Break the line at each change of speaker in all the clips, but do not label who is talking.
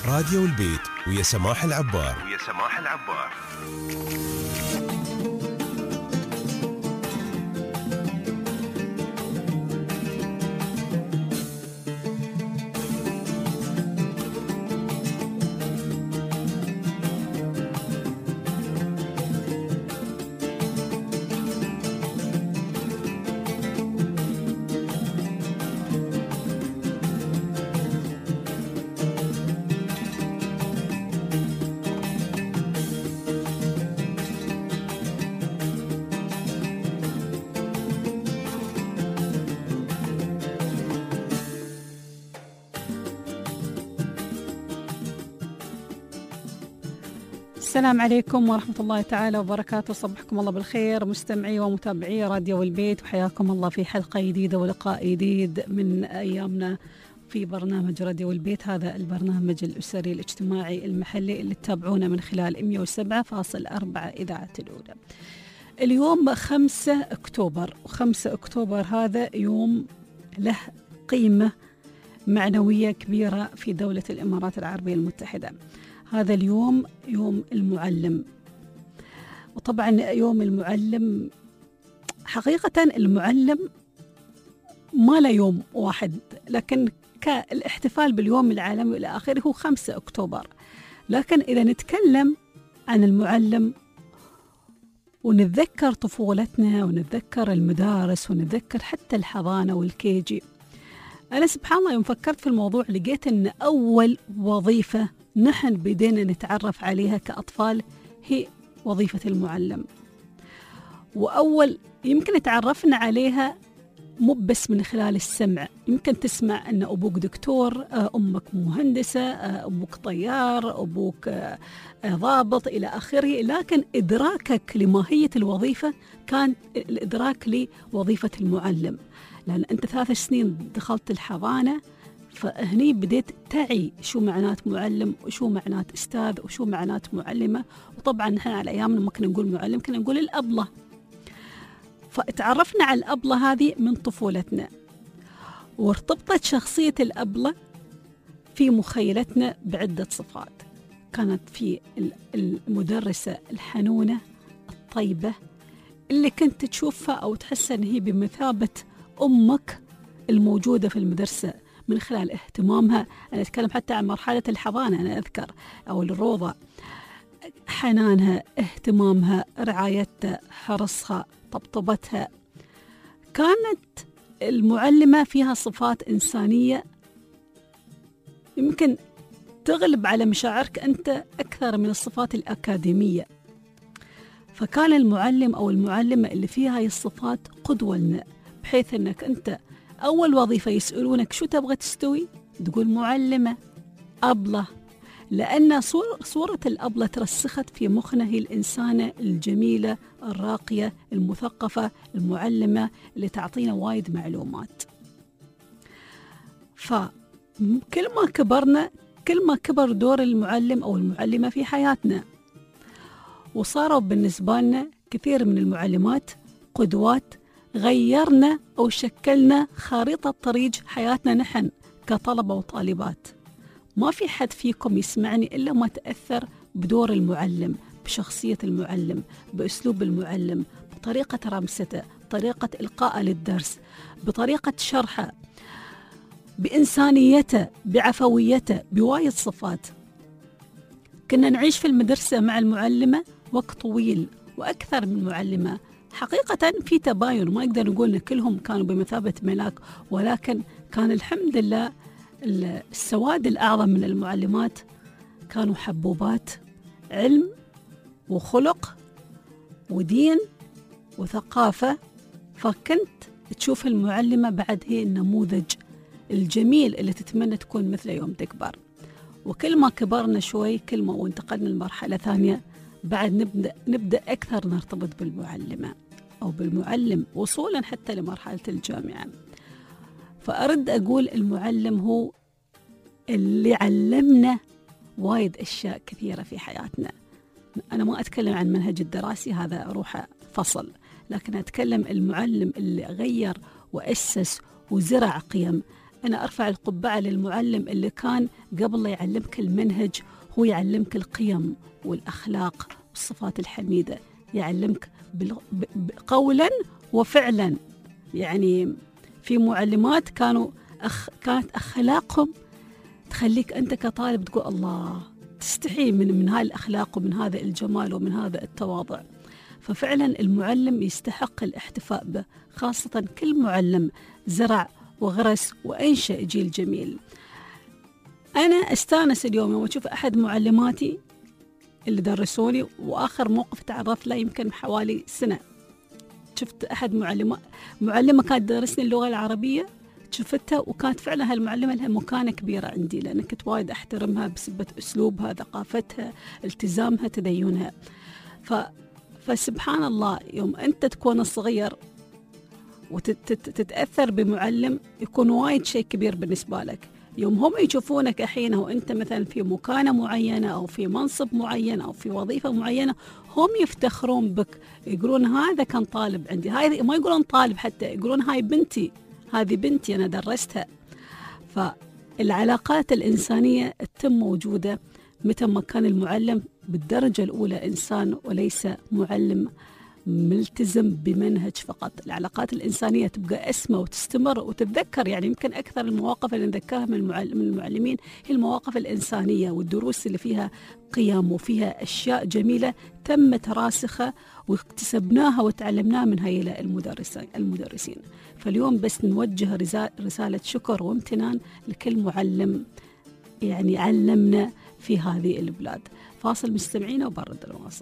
راديو البيت ويا سماح العبار.
السلام عليكم ورحمة الله تعالى وبركاته. صبحكم الله بالخير مستمعي ومتابعي راديو البيت، وحياكم الله في حلقة جديدة ولقاء جديد من أيامنا في برنامج راديو البيت. هذا البرنامج الأسري الاجتماعي المحلي اللي تتابعونه من خلال 107.4 إذاعة الأولى. اليوم 5 أكتوبر، و5 أكتوبر هذا يوم له قيمة معنوية كبيرة في دولة الإمارات العربية المتحدة. هذا اليوم يوم المعلم، وطبعا يوم المعلم حقيقة المعلم ما له يوم واحد، لكن كالاحتفال باليوم العالمي إلى آخره هو 5 أكتوبر. لكن إذا نتكلم عن المعلم ونتذكر طفولتنا ونتذكر المدارس ونتذكر حتى الحضانة والكيجي، أنا سبحان الله يوم فكرت في الموضوع لقيت أن أول وظيفة نحن بدينا نتعرف عليها كأطفال هي وظيفة المعلم. وأول يمكن تعرفنا عليها مو بس من خلال السمع، يمكن تسمع أن أبوك دكتور، أمك مهندسة، أبوك طيار، أبوك ضابط إلى آخره، لكن إدراكك لماهية الوظيفة كان الإدراك لوظيفة المعلم، لأن أنت 3 سنين دخلت الحضانة، فهني بديت تعي شو معنات معلم وشو معنات أستاذ وشو معنات معلمة. وطبعا نحن على أيامنا ما كنا نقول معلم، كنا نقول الأبلة. فتعرفنا على الأبلة هذه من طفولتنا، وارتبطت شخصية الأبلة في مخيلتنا بعدة صفات. كانت في المدرسة الحنونة الطيبة اللي كنت تشوفها أو تحس أن هي بمثابة أمك الموجودة في المدرسة من خلال اهتمامها. أنا أتكلم حتى عن مرحلة الحضانة، أنا أذكر، أو الروضة، حنانها، اهتمامها، رعايتها، حرصها، طبطبتها. كانت المعلمة فيها صفات إنسانية يمكن تغلب على مشاعرك أنت أكثر من الصفات الأكاديمية. فكان المعلم أو المعلمة اللي فيها هاي الصفات قدوة لنا، بحيث أنك أنت أول وظيفة يسألونك شو تبغى تستوي، تقول معلمة، أبلة، لأن صورة الأبلة ترسخت في مخنا، هي الإنسانة الجميلة الراقية المثقفة المعلمة اللي تعطينا وايد معلومات. فكل ما كبرنا كل ما كبر دور المعلم أو المعلمة في حياتنا، وصاروا بالنسبة لنا كثير من المعلمات قدوات غيرنا أو شكلنا خارطة طريق حياتنا نحن كطلبة وطالبات. ما في حد فيكم يسمعني إلا ما تأثر بدور المعلم، بشخصية المعلم، بأسلوب المعلم، بطريقة رمسته، بطريقة إلقائه للدرس، بطريقة شرحه، بإنسانيته، بعفويته، بوايد صفات. كنا نعيش في المدرسة مع المعلمة وقت طويل وأكثر من معلمة. حقيقة في تباين، ما نقدر نقول إن كلهم كانوا بمثابة ملاك، ولكن كان الحمد لله السواد الأعظم من المعلمات كانوا حبوبات علم وخلق ودين وثقافة. فكنت تشوف المعلمة بعد هي النموذج الجميل اللي تتمنى تكون مثله يوم تكبر. وكل ما كبرنا شوي، كل ما وانتقلنا لمرحلة ثانية، بعد نبدأ أكثر نرتبط بالمعلمة أو بالمعلم، وصولا حتى لمرحلة الجامعة. فأرد أقول المعلم هو اللي علمنا وايد أشياء كثيرة في حياتنا. أنا ما أتكلم عن منهج الدراسي، هذا روح فصل، لكن أتكلم المعلم اللي غير وأسس وزرع قيم. أنا أرفع القبعة للمعلم اللي كان قبل لا يعلمك المنهج هو يعلمك القيم والأخلاق والصفات الحميدة، يعلمك قولا وفعلا. يعني في معلمات كانت أخلاقهم تخليك أنت كطالب تقول الله، تستحي من هاي الأخلاق ومن هذا الجمال ومن هذا التواضع. ففعلا المعلم يستحق الاحتفاء به، خاصة كل معلم زرع وغرس وأنشأ جيل جميل. أنا أستانس اليوم يوم أشوف أحد معلماتي اللي درسوني، وآخر موقف تعرفت له يمكن حوالي سنة، شفت أحد معلمة كانت تدرسني اللغة العربية، شفتها وكانت فعلا هالمعلمة لها مكانة كبيرة عندي، لأن كنت وايد أحترمها بسبب أسلوبها، ثقافتها، التزامها، تدينها. فسبحان الله يوم أنت تكون صغير وتتأثر بمعلم يكون وايد شيء كبير بالنسبة لك. يوم هم يشوفونك الحين وأنت مثلا في مكانة معينة أو في منصب معين أو في وظيفة معينة، هم يفتخرون بك، يقولون هذا كان طالب عندي، هاي ما يقولون طالب حتى، يقولون هاي بنتي، هذه بنتي أنا درستها. فالعلاقات الإنسانية تتم موجودة متى ما كان المعلم بالدرجة الأولى إنسان وليس معلم ملتزم بمنهج فقط. العلاقات الإنسانية تبقى أسمى وتستمر وتتذكر. يعني يمكن أكثر المواقف اللي نذكرها من المعلمين هي المواقف الإنسانية والدروس اللي فيها قيم وفيها أشياء جميلة تمت راسخة واكتسبناها وتعلمناها من هؤلاء المدرسين. فاليوم بس نوجه رسالة شكر وامتنان لكل معلم يعني علمنا في هذه البلاد. فاصل مستمعينا وبرد الواصل.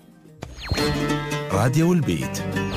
راديو البيت.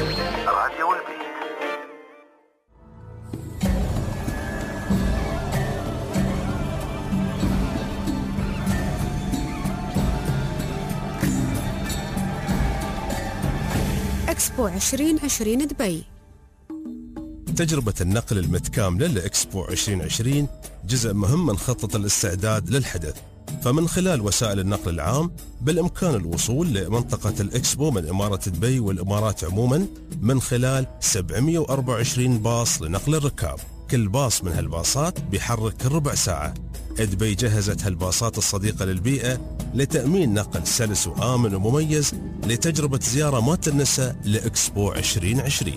إكسبو 2020 دبي.
تجربة النقل المتكاملة لإكسبو 2020 جزء مهم من خطة الاستعداد للحدث، فمن خلال وسائل النقل العام بالإمكان الوصول لمنطقة الإكسبو من إمارة دبي والإمارات عموما من خلال 724 باص لنقل الركاب. كل باص من هالباصات بيحرك كل ربع ساعة. دبي جهزت هالباصات الصديقة للبيئة لتأمين نقل سلس وآمن ومميز لتجربة زيارة ما تنسى لإكسبو 2020.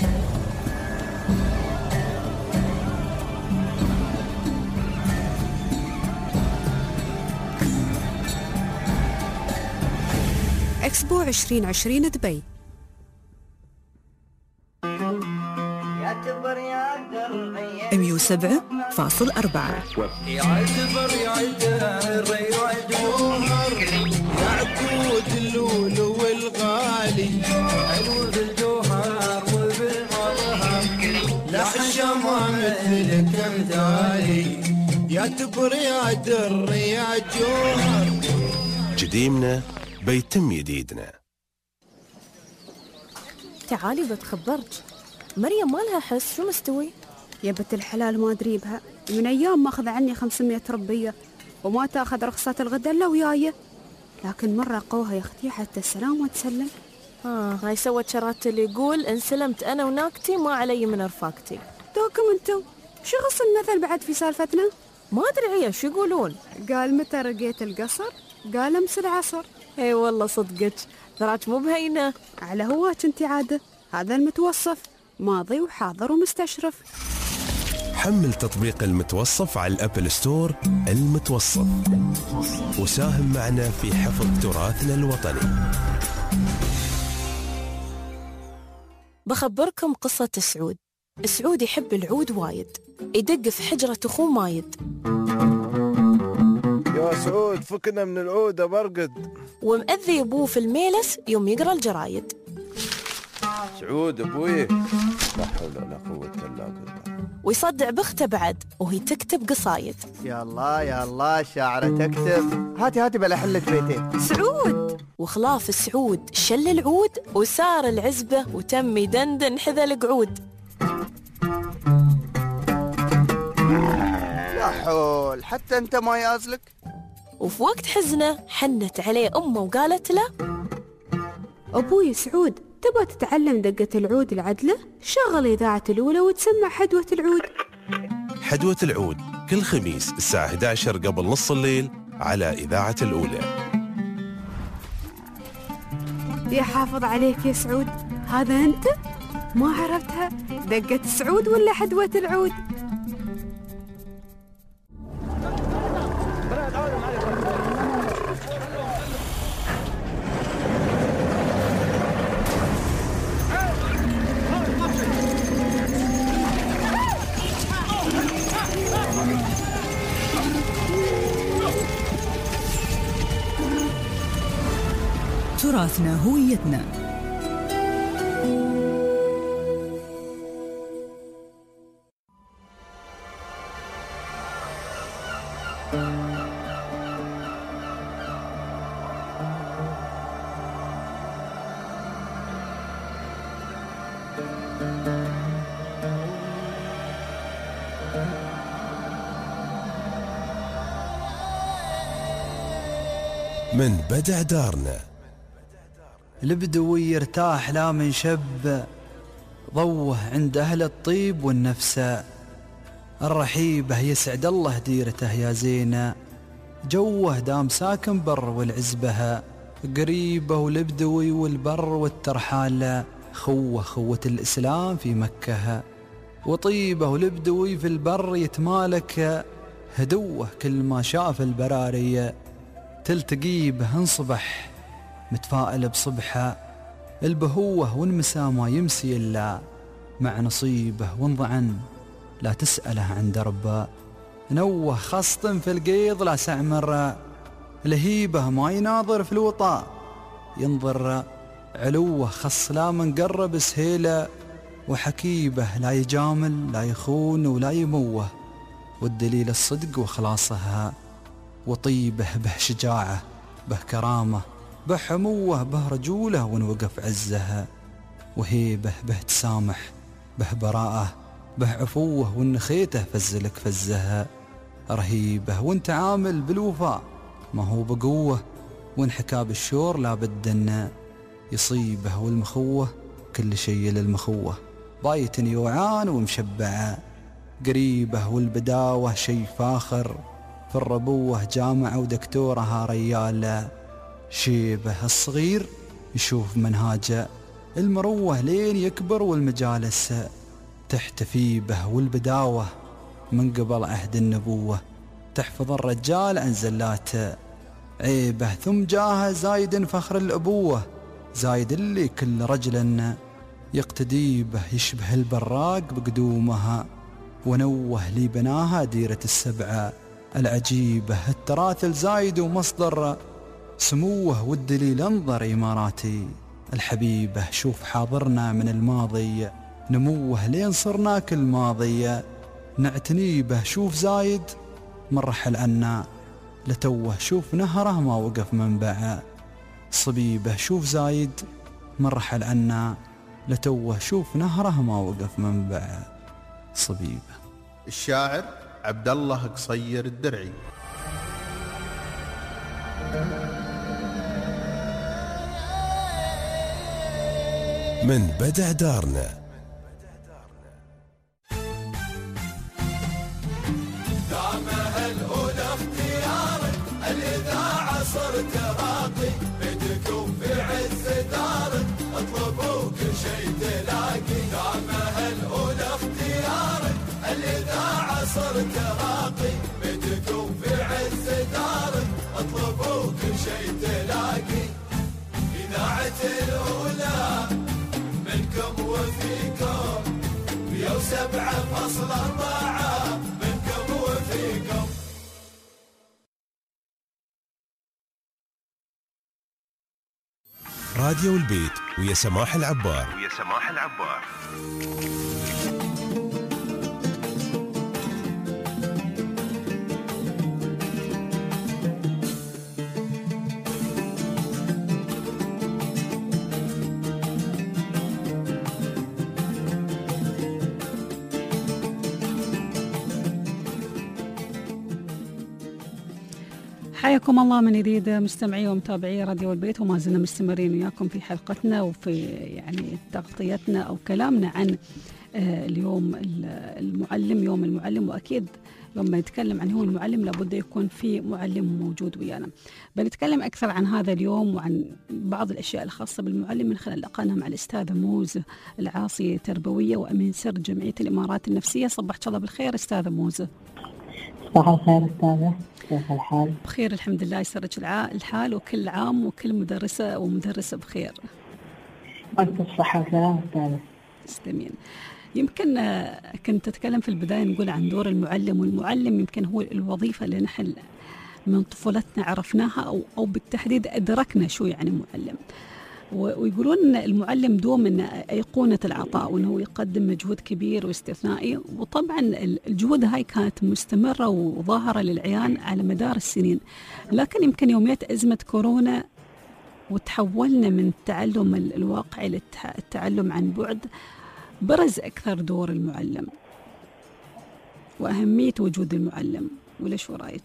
إكسبو 2020 دبي. 107.4
يعتبر يعقود اللول والغالي حلو بالجوهر وبالمظهر لحشمه مثلك امثالي يعتبر يا در يا جوهر
جديمنا بيتم جديدنا.
تعالي بتخبرك، مريم ما لها حس، شو مستوي؟
يا بنت الحلال ما أدري بها، من أيام ماخذ عني 500 ربية وما تأخذ رخصة الغدا إلا وياي، لكن مرة قوها يا أختي حتى السلام وتسلم.
هاي سوت شرات اللي يقول إن سلمت أنا وناكتي ما علي من رفاقتي.
دوكم انتو شو غص المثل بعد في سالفتنا؟
ما أدري هي شو يقولون.
قال متى رقيت القصر؟ قال أمس العصر.
اي والله صدقك، تراك مو بهينة.
على هواك انتي عادة، هذا المتوصف ماضي وحاضر ومستشرف.
حمل تطبيق المتوصف على الأبل ستور. المتوصف، وساهم معنا في حفظ تراثنا الوطني.
بخبركم قصة سعود. سعود يحب العود وايد، يدق في حجرة أخوه مايد.
يا سعود فكنا من العودة برقد.
ومأذي أبوه في الميلس يوم يقرأ الجرايد.
سعود أبوي، لا حول ولا قوة إلا بالله.
ويصدع بخته بعد وهي تكتب قصايد.
يا الله يا الله شاعرة تكتب. هاتي بلا حلة بيتين.
سعود وخلاف سعود شل العود وسار العزبة وتم يدندن حذا القعود.
يا حول، حتى انت ما يازلك.
وفي وقت حزنه حنت عليه أمه وقالت له:
أبوي سعود، تبغى تتعلم دقة العود العدلة؟ شغل إذاعة الأولى وتسمع حدوة العود.
حدوة العود كل خميس الساعة 11 قبل نص الليل على إذاعة الأولى.
يحافظ عليك يا سعود، هذا أنت؟ ما عرفتها دقة سعود ولا حدوة العود؟
تراثنا هويتنا.
من بدع دارنا
البدوي يرتاح لا من شب، ضوه عند أهل الطيب والنفس، الرحيبة يسعد الله ديرته يا زينة، جوه دام ساكن بر والعزبة، قريبه والبدوي والبر والترحال، خوة الإسلام في مكة، وطيبه والبدوي في البر يتمالك، هدوه كل ما شاف البرارية، تلتقي به انصبح متفائل بصبحه، البهوه والمسا ما يمسي إلا مع نصيبه، وانضعن لا تسأله عن دربه، نوه خصط في القيض لا سعمر، لهيبه ما يناظر في الوطاء ينظر، علوه خص لا من قرب سهيله، وحكيبه لا يجامل لا يخون ولا يموه، والدليل الصدق وخلاصها، وطيبه به شجاعه به كرامه به حموه به رجوله ونوقف عزها، وهيبه به تسامح به براءه به عفوه والنخيته فزلك فزها، رهيبه وانت عامل بالوفاء ما هو بقوه، وانحكى بالشور لا بدنا يصيبه، والمخوه كل شيء للمخوه، بايت يوعان ومشبعه، قريبه والبداوه شي فاخر، في الربوه جامعه ودكتورها رياله، شيبه الصغير يشوف منهاجه، المروه لين يكبر والمجالس تحتفي به، والبداوه من قبل عهد النبوه تحفظ الرجال عن زلاته، عيبه ثم جاها زايد فخر الأبوة، زايد اللي كل رجل يقتدي به يشبه البراق بقدومها، ونوه لي بناها ديرة السبعة العجيبة، التراث الزايد ومصدر سموه، والدليل انظر إماراتي الحبيبة، شوف حاضرنا من الماضي نموه لين صرنا كل ماضي، نعتني به شوف زايد من رحل عنا لتوه، شوف نهره ما وقف منبعه، صبيبه شوف زايد من رحل عنا لتوه، شوف نهره ما وقف منبعه، صبيبه.
الشاعر عبد الله قصير الدرعي.
من بدع دارنا.
دامها الأولى اختيارك، الإذاعة صرت راقي، بدكم في عز دارك، اطلبوا كل شيء تلاقي. دامها الأولى اختيارك، الإذاعة صرت راقي، بدكم في عز دارك، اطلبوا كل شيء تلاقي. إذاعة الأولى منكم وفيكم، 107.4 منكم وفيكم.
راديو البيت ويا سماح العبار.
حياكم الله من جديد مستمعي ومتابعي راديو البيت، وما زلنا مستمرين وياكم في حلقتنا وفي يعني تغطيتنا أو كلامنا عن اليوم المعلم، يوم المعلم، وأكيد لما نتكلم عن هو المعلم لابد يكون في معلم موجود ويانا. بنتكلم أكثر عن هذا اليوم وعن بعض الأشياء الخاصة بالمعلم من خلال لقائنا مع الأستاذة موز العاصي، تربوية وأمين سر جمعية الإمارات النفسية. صبحت الله بالخير أستاذة موز.
صباح الخير أستاذة، كيف الحال؟
بخير الحمد لله، يسرك الحال، وكل عام وكل مدرسة ومدرسة بخير.
وأنت بصحة وسلامة أستاذة.
تسلمين. يمكن كنت أتكلم في البداية نقول عن دور المعلم، والمعلم يمكن هو الوظيفة اللي نحن من طفولتنا عرفناها أو بالتحديد أدركنا شو يعني معلم. ويقولون المعلم دوم أيقونة العطاء، وأنه يقدم مجهود كبير واستثنائي، وطبعا الجهود هاي كانت مستمرة وظاهرة للعيان على مدار السنين. لكن يمكن يومية أزمة كورونا وتحولنا من التعلم الواقعي للتعلم عن بعد، برز أكثر دور المعلم وأهمية وجود المعلم. ولا شو رأيك؟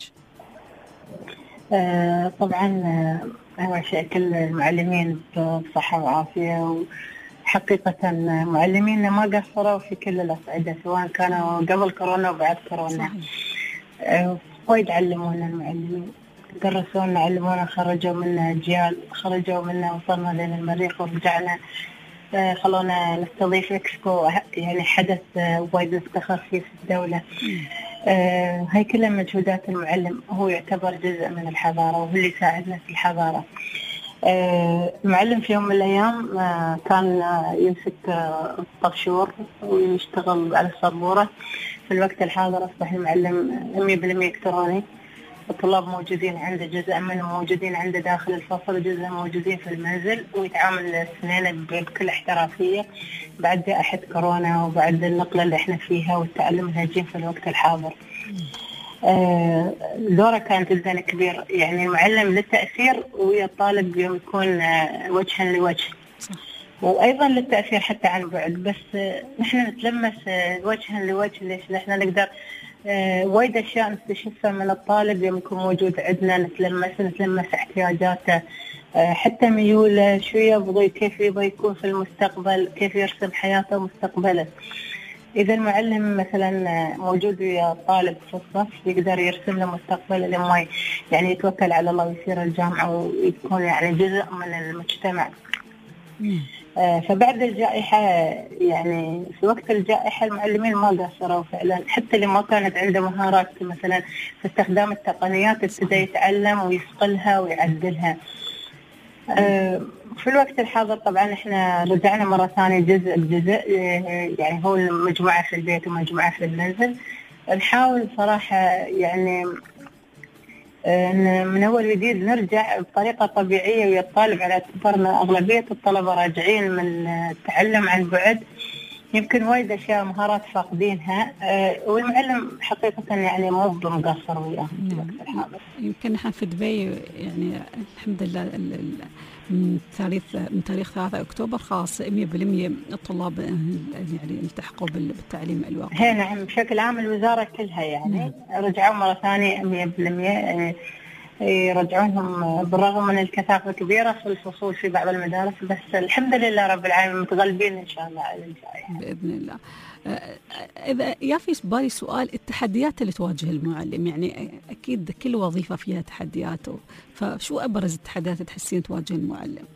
طبعا أول شيء كل المعلمين بصحة وعافية، وحقيقة معلمينا ما قصروا في كل الأصعدة سواء كانوا قبل كورونا وبعد كورونا. وايد علمونا المعلمين، درسونا، علمونا، خرجوا منا أجيال، خرجوا منا، وصلنا لين المريخ ورجعنا. خلونا نستضيف إكسبو، يعني حدث وايد نفتخر فيه في الدولة. هاي كلها مجهودات المعلم، هو يعتبر جزء من الحضارة وهو اللي يساعدنا في الحضارة. المعلم في يوم من الأيام كان يمسك الطبشور ويشتغل على السبورة. في الوقت الحاضر أصبح المعلم 100% إلكتروني. الطلاب موجودين عنده، جزء منهم موجودين عنده داخل الفصل، جزء موجودين في المنزل، ويتعامل الاثنين بكل احترافية بعد جائحة كورونا وبعد النقلة اللي احنا فيها والتعلم الهجين في الوقت الحاضر. دوره كان جدا كبير، يعني المعلم للتأثير ويا الطالب يوم يكون وجها لوجه، وأيضا للتأثير حتى عن بعد. بس نحن نتلمس وجها لوجه. ليش؟ نحن نقدر وايد أشياء نستشفها من الطالب يوم يكون موجود عندنا، نتلمس احتياجاته، حتى ميوله، شو يبغي، كيف يبغى يكون في المستقبل، كيف يرسم حياته ومستقبله. إذا المعلم مثلا موجود ويا الطالب في الصف يقدر يرسم له مستقبله لما يعني يتوكل على الله ويصير الجامعة ويكون يعني جزء من المجتمع. فبعد الجائحة، يعني في وقت الجائحة المعلمين ما قصروا فعلا، حتى اللي ما كانت عنده مهارات مثلا في استخدام التقنيات ابتدى يتعلم ويصقلها ويعدلها. في الوقت الحاضر طبعا احنا رجعنا مرة ثانية جزء بجزء، يعني هو المجموعة في البيت ومجموعة في المنزل. نحاول صراحة يعني من أول جديد نرجع بطريقة طبيعية ويا الطالب، على اعتبارنا أغلبية الطلبة راجعين من التعلم عن بعد، يمكن وايد أشياء مهارات فاقدينها، والمعلم حقيقة يعني مو بمقصر وياه في الوقت الحاضر.
يمكن نحن في دبي يعني الحمد لله من تاريخ 3 أكتوبر خلاص 100% الطلاب يعني التحقوا بالتعليم الواقعي.
هي نعم، بشكل عام الوزارة كلها يعني رجعوا مرة ثانية 100%، يرجعونهم بالرغم من الكثافة كبيرة في الفصول في بعض المدارس، بس الحمد لله رب العالمين متغلبين إن شاء الله على الجائحة
بإذن الله. إذا يا في بالي سؤال، التحديات اللي تواجه المعلم، يعني أكيد كل وظيفة فيها تحدياته، فشو أبرز التحديات تحسين تواجه المعلم؟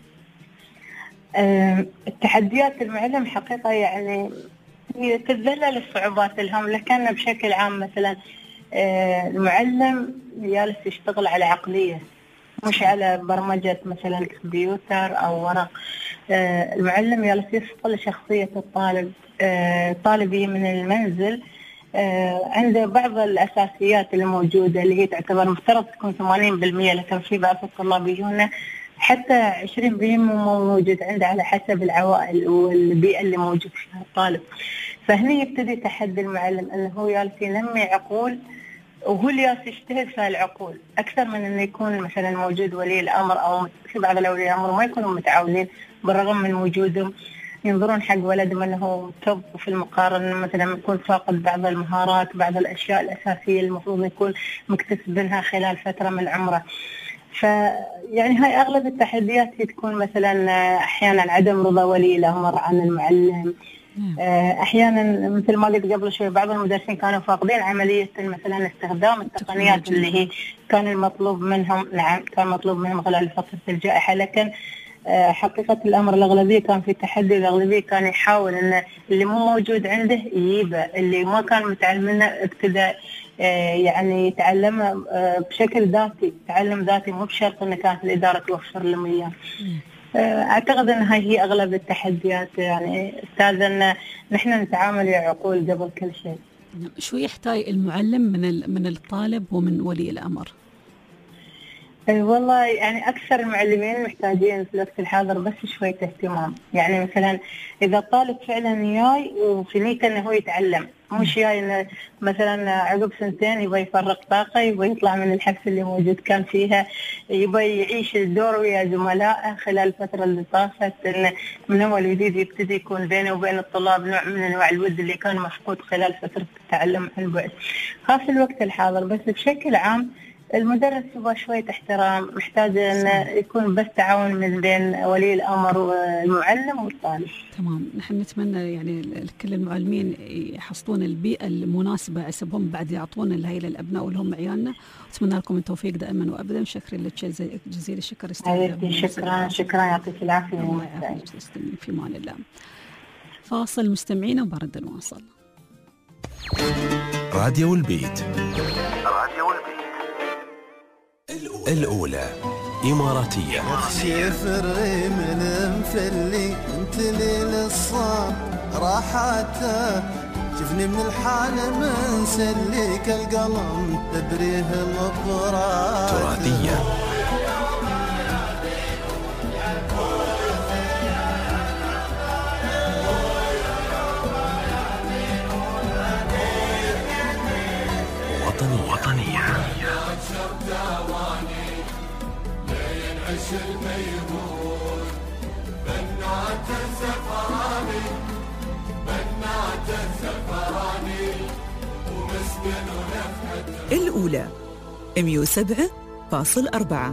التحديات المعلم حقيقة يعني تتذلل الصعوبات الهم، لكن بشكل عام مثلا المعلم جالس يشتغل على عقلية مش على برمجة مثلا كمبيوتر أو ورق. المعلم جالس يصقل شخصية الطالب. الطالب من المنزل عنده بعض الأساسيات اللي موجودة اللي هي تعتبر مفترض تكون 80%، لكن في بعض الطلاب يجونا حتى 20% مو موجود عنده على حسب العوائل والبيئة اللي موجود فيها الطالب. فهنا يبتدي تحدي المعلم أنه هو جالس ينمي عقول، وهو اللي يجتهد في العقول أكثر من أنه يكون مثلا موجود ولي الأمر، أو في بعض الأولياء الأمر ما يكونوا متعاونين بالرغم من وجودهم، ينظرون حق ولدهم أنه توب في المقارنة، مثلا يكون فاقد بعض المهارات، بعض الأشياء الأساسية المفروض يكون مكتسبينها خلال فترة من عمره. فيعني هاي أغلب التحديات تكون مثلا أحيانا عدم رضا ولي الأمر عن المعلم، احيانا مثل ما قلت قبل شوي بعض المدرسين كانوا فاقدين عمليه مثلا استخدام التقنيات اللي هي كان المطلوب منهم. نعم كان مطلوب منهم خلال فتره الجائحه، لكن حقيقه الامر الاغلبيه كان في تحدي. الاغلبيه كان يحاول ان اللي مو موجود عنده يجيبه، اللي ما كان متعلم منه ابتدى يعني يتعلمه بشكل ذاتي، تعلم ذاتي، مو بشرط ان كانت الاداره توفر لهم اياه. اعتقد ان هاي هي اغلب التحديات يعني استاذ، ان نحن نتعامل يا عقول قبل كل شيء.
شو يحتاج المعلم من الطالب ومن ولي الامر؟
والله يعني أكثر المعلمين محتاجين في الوقت الحاضر بس شوية اهتمام. يعني مثلا إذا الطالب فعلا جاي وفي نيته إنه هو يتعلم، مش جاي إنه مثلا عقب سنتين يبغى يفرغ طاقة، يبغى يطلع من الحبس اللي موجود كان فيها، يبغى يعيش الدور ويا زملائه خلال الفترة اللي طافت، إنه من أول جديد يبتدي يكون بينه وبين الطلاب نوع من أنواع الود اللي كان مفقود خلال فترة التعلم عن بعد. خاصة الوقت الحاضر. بس بشكل عام المدرس يبغى شوية احترام، محتاج أن يكون بس تعاون من بين ولي الأمر والمعلم والطالب.
تمام. نحن نتمنى يعني كل المعلمين يحصلون البيئة المناسبة حسبهم بعد يعطون هاي للأبناء واللي هم عيالنا. أتمنى لكم التوفيق دائما وأبدا. شكرا لك جزيل الشكر.
شكرا يعطيك العافية.
في مان الله. فاصل مستمعين وبرد نواصل.
راديو البيت الأولى إماراتية.
شيف الريم مفلي انت ليل الصاب راحته، شفني من الحالة من سليك القلم تبريه الغبرات.
تراثية. وطنية.
الأولى 107.4.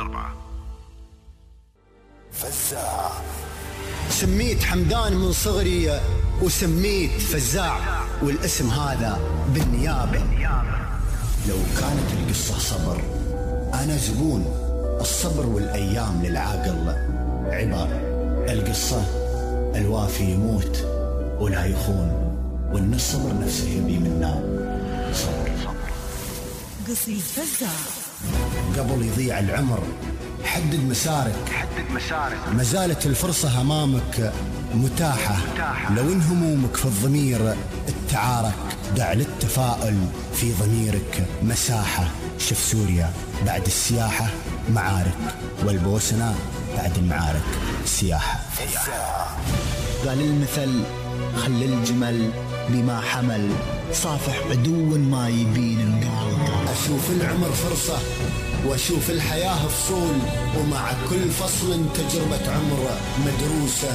فزاع. سميت حمدان من صغري وسميت فزاع، والاسم هذا بالنيابة. لو كانت القصة صبر أنا زبون الصبر، والأيام للعاقل عبر. القصة الوافي يموت ولا يخون، وإن الصبر نفسه يبي منا صبر.
قصيد فزاع.
قبل يضيع العمر حدد مسارك، ما زالت الفرصة أمامك متاحة. لو إن همومك في الضمير التعارك، دع للتفاؤل في ضميرك مساحة. شوف سوريا بعد السياحة معارك، والبوسنة بعد المعارك سياحة.
قال المثل خلي الجمل بما حمل، صافح عدو ما يبين القلب.
أشوف العمر فرصة وأشوف الحياة فصول، ومع كل فصل تجربة عمر مدروسة.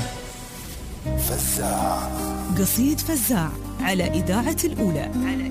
فزاع.
قصيد فزاع على إذاعة الأولى.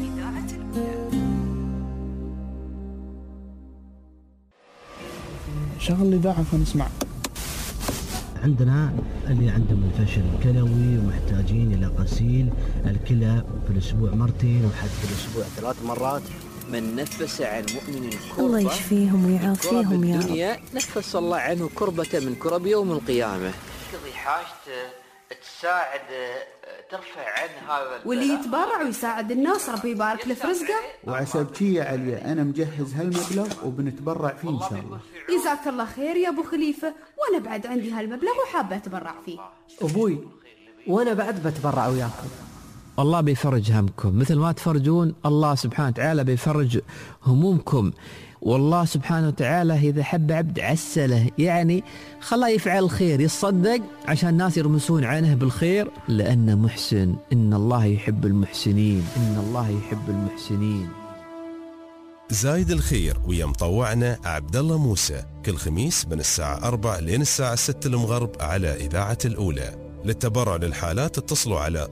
شغل الإذاعة فنسمع.
عندنا اللي عندهم الفشل الكلوي ومحتاجين إلى غسيل الكلى في الأسبوع مرتين وحتى في الأسبوع 3 مرات.
من نفس عن مؤمن كربة
الله يشفيهم ويعافيهم يا رب.
نفس الله عنه كربة من كرب يوم القيامة. تقضي حاجته، تساعد، ترفع عنه هذا.
واللي يتبرع ويساعد الناس ربي يبارك له في رزقه.
وعسبتي يا عليا أنا مجهز هالمبلغ وبنتبرع فيه إن شاء الله.
جزاك الله خير يا أبو خليفة، وأنا بعد عندي هالمبلغ وحابة أتبرع فيه.
أبوي وأنا بعد بتبرع وياكم.
الله بيفرج همكم مثل ما تفرجون، الله سبحانه وتعالى بيفرج همومكم. والله سبحانه وتعالى إذا حب عبد عسله، يعني خلاه يفعل الخير، يصدق عشان الناس يرمسون عنه بالخير، لأنه محسن. إن الله يحب المحسنين، إن الله يحب المحسنين.
زايد الخير ويا مطوعنا عبد الله موسى كل خميس من الساعة 4 لين الساعة 6 المغرب على إذاعة الأولى. للتبرع للحالات اتصلوا على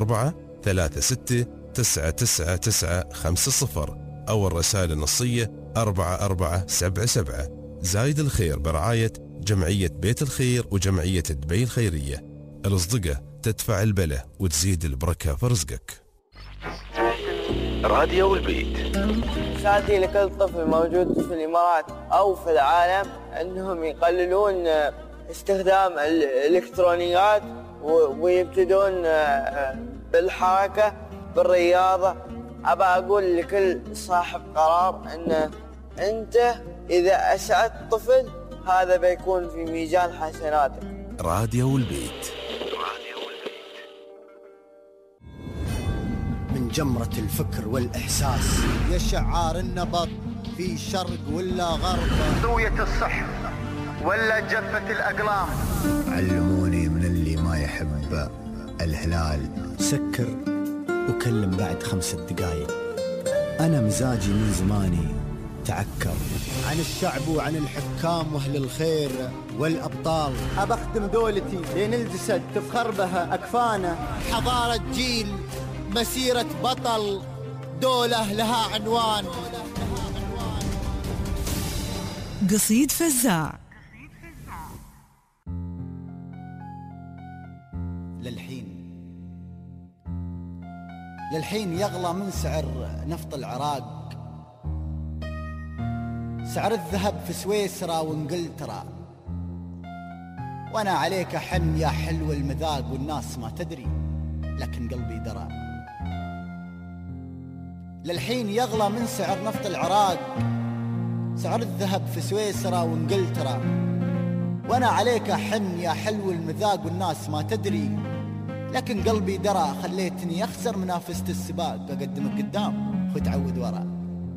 0436999950 أو الرسائل النصية 4477. زايد الخير برعاية جمعية بيت الخير وجمعية دبي الخيرية. الأصدقاء تدفع البله وتزيد البركة في رزقك.
راديو البيت.
رسالتي لكل طفل موجود في الإمارات أو في العالم أنهم يقللون استخدام الإلكترونيات ويبتدون بالحركة بالرياضة. أبى أقول لكل صاحب قرار أن أنت إذا أسعدت طفل هذا بيكون في ميزان حسناتك.
راديو البيت.
من جمرة الفكر والإحساس يا شعار النبض في شرق ولا غرب،
ضوية الصح ولا جفة الأقلام.
علموني من اللي ما يحب الهلال سكر وكلم بعد 5 دقايق. أنا مزاجي من زماني تعكر عن الشعب وعن الحكام وأهل الخير والأبطال.
أبخدم دولتي لين الجسد تفخر بها أكفانا.
حضارة جيل، مسيرة بطل، دولة لها عنوان.
قصيد فزاع.
للحين يغلى من سعر نفط العراق، سعر الذهب في سويسرا وانجلترا، وانا عليك حن يا حلو المذاق والناس ما تدري لكن قلبي درى. للحين يغلى من سعر نفط العراق، سعر الذهب في سويسرا وانجلترا، وانا عليك حن يا حلو المذاق والناس ما تدري لكن قلبي درى. خليتني اخسر منافسة السباق، اقدمك قدام وتعود ورا.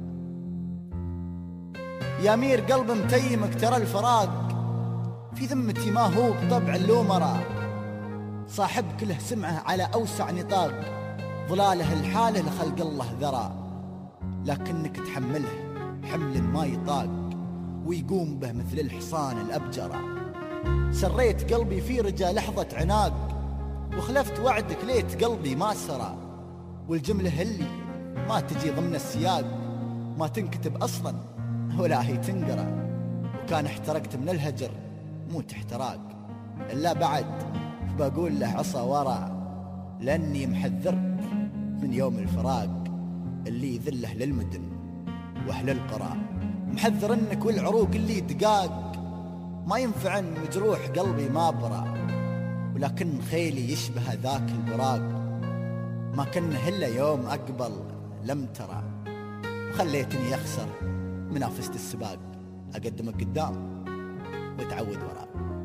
يا مير قلب متيمك ترى الفراق في ذمتي ما هو بطبع اللومرة. صاحب كله سمعه على اوسع نطاق، ظلاله الحاله لخلق الله ذرى لكنك تحمله حمل ما يطاق ويقوم به مثل الحصان الأبجرة. سريت قلبي في رجا لحظة عناق وخلفت وعدك ليت قلبي ما سرى. والجملة اللي ما تجي ضمن السياق ما تنكتب أصلا ولا هي تنقرأ. وكان احترقت من الهجر مو تحتراق إلا بعد بقول له عصا ورا، لأني محذرك من يوم الفراق اللي يذله للمدن وأهل القرى. محذر انك والعروق اللي دقاق ما ينفعن مجروح قلبي ما برا. ولكن خيلي يشبه ذاك البراق ما كنه إلا يوم أقبل لم ترى. وخليتني يخسر منافسة السباق، أقدمك قدام وتعود ورا.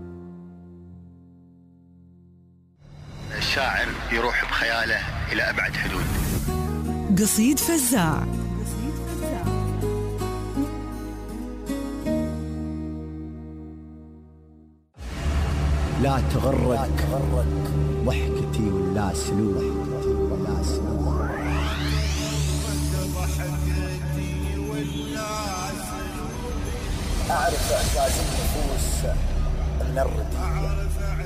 الشاعر يروح بخياله إلى أبعد حدود.
قصيد فزاع.
لا تغرك ضحكتي ولا سلوك، أعرف إعزاز النفوس من الردية،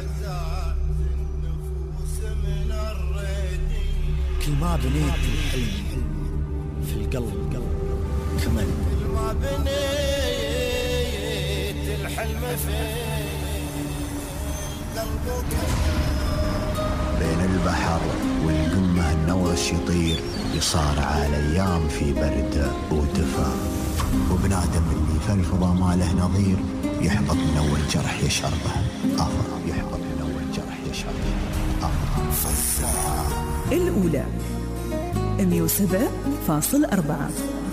كل ما بنيت الحلم في القلب كمل، كل ما بنيت الحلم في بين البحر والقمة النوش يطير، يصارع الأيام في برد ودفا، وبنادم اللي في الفضا ما له نظير يحبط من أول جرح يشعر به آخر، يحبط من أول جرح يشعر به آخر. فزاع.
الأولى 107.4.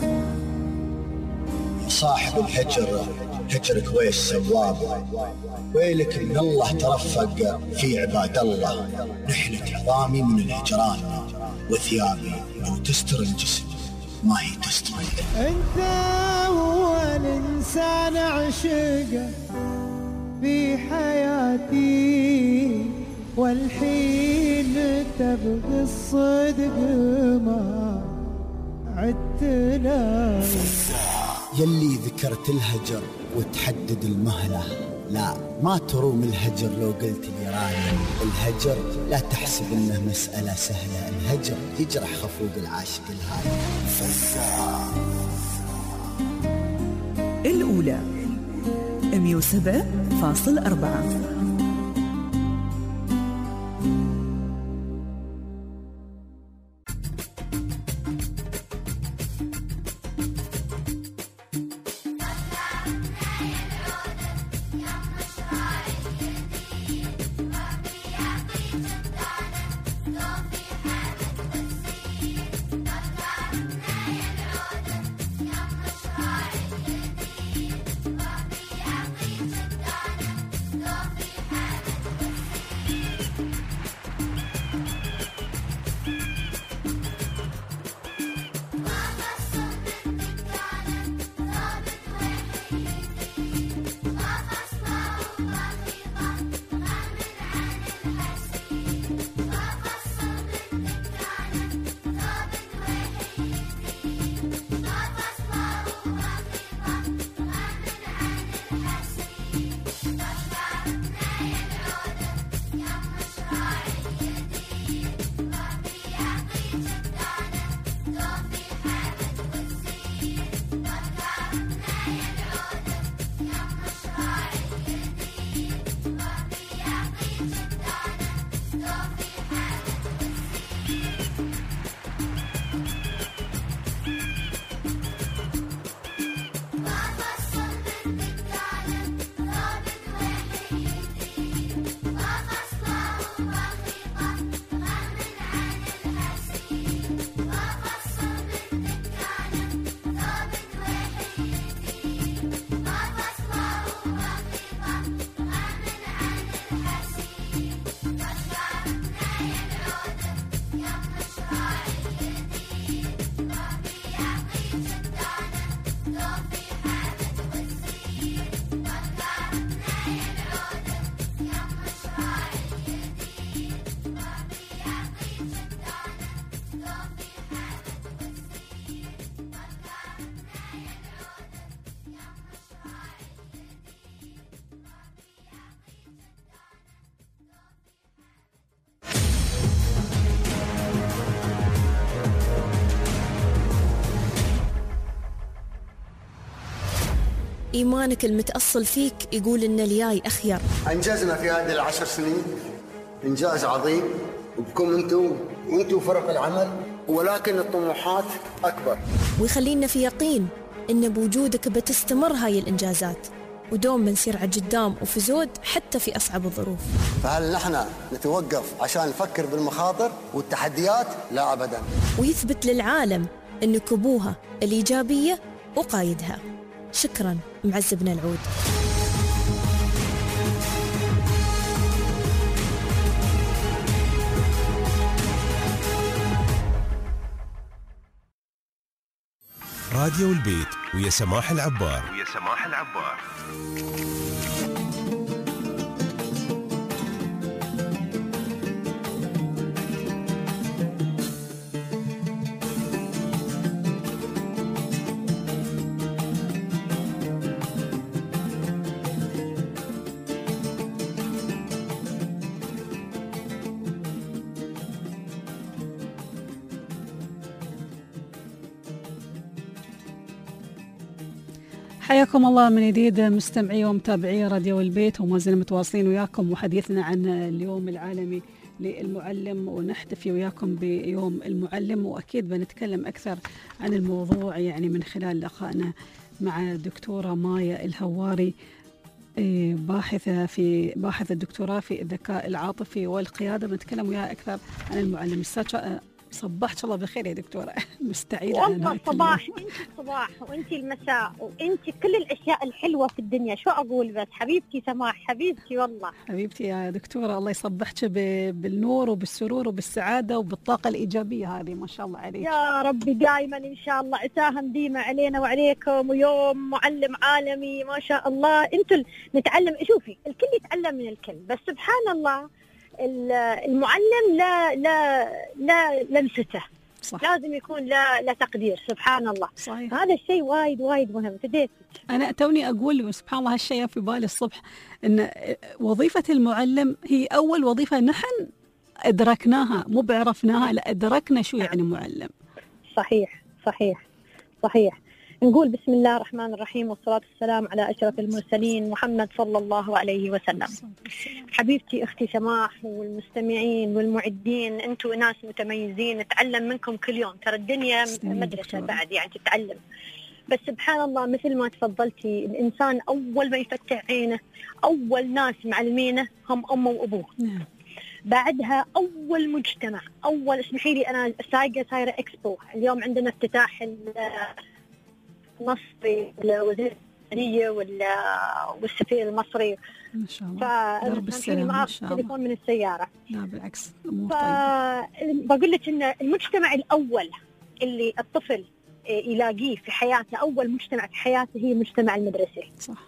صاحب الهجر هجرك ويش سواب، ويلك من الله ترفق في عباد الله. نحلة عظامي من الهجران وثيابي لو تستر الجسم ما هي تستر.
انت هو الانسان عشقه في حياتي، والحين تبغي الصدق ما عدتنا.
يلي ذكرت الهجر وتحدد المهلة، لا ما تروم الهجر لو قلت لي راني. الهجر لا تحسب انه مسألة سهلة، الهجر يجرح خفوق العاشق الهادي. فزاع.
الأولى 107.4.
إيمانك المتأصل فيك يقول إن الياي أخير.
أنجزنا في هذه ال10 سنين إنجاز عظيم، وبكم أنتم فرق العمل، ولكن الطموحات أكبر.
ويخلينا في يقين إن بوجودك بتستمر هاي الإنجازات، ودوم بنسير على قدام وفي زود حتى في أصعب الظروف.
فهل نحن نتوقف عشان نفكر بالمخاطر والتحديات؟ لا أبدا.
ويثبت للعالم إنك أبوها الإيجابية وقايدها. شكرا معز بن العود.
راديو البيت ويا سماح العبار.
حياكم الله من جديد مستمعي ومتابعي راديو البيت، وما زلنا متواصلين وياكم وحديثنا عن اليوم العالمي للمعلم، ونحتفي وياكم بيوم المعلم، وأكيد بنتكلم أكثر عن الموضوع يعني من خلال لقائنا مع الدكتورة مايا الهواري، باحثة الدكتوراه في الذكاء العاطفي والقيادة. بنتكلم وياها أكثر عن المعلم. صبحت الله بخير يا دكتورة. مستعيدة.
والله الصباح، انت الصباح وانت المساء وانت كل الاشياء الحلوة في الدنيا. شو اقول بس حبيبتي سماح، حبيبتي والله.
حبيبتي يا دكتورة، الله يصبحك بالنور وبالسرور وبالسعادة وبالطاقة الإيجابية هذه، ما شاء الله عليك.
يا ربي دائما ان شاء الله اساهم ديما علينا وعليكم، ويوم معلم عالمي ما شاء الله. انتم نتعلم، شوفي الكل يتعلم من الكل، بس سبحان الله المعلم لا لمسته صح. لازم يكون لا تقدير. سبحان الله صحيح. هذا الشيء وايد مهم. فديت
أنا توني أقول سبحان الله هالشيء في بالي الصبح، إن وظيفة المعلم هي أول وظيفة نحن أدركناها، مو بعرفناها، لا أدركنا شو يعني معلم.
صحيح. نقول بسم الله الرحمن الرحيم، والصلاة والسلام على أشرف المرسلين محمد صلى الله عليه وسلم. حبيبتي أختي سماح والمستمعين والمعدين، أنتوا ناس متميزين، نتعلم منكم كل يوم. ترى الدنيا مدرسة بعد يعني تتعلم. بس سبحان الله مثل ما تفضلتي، الإنسان أول ما يفتح عينه أول ناس معلمينه هم أمه وأبوه. بعدها أول مجتمع، أول اسمحي لي أنا سايرة إكسبو اليوم، عندنا افتتاح المصري وزير الخارجية والسفير المصري
ما شاء الله.
درب السلام ما شاء الله. تليفون من السيارة.
لا بالعكس أمور طيبة.
بقول لك إن المجتمع الأول اللي الطفل يلاقيه في حياته، أول مجتمع في حياته هي مجتمع المدرسة. صح.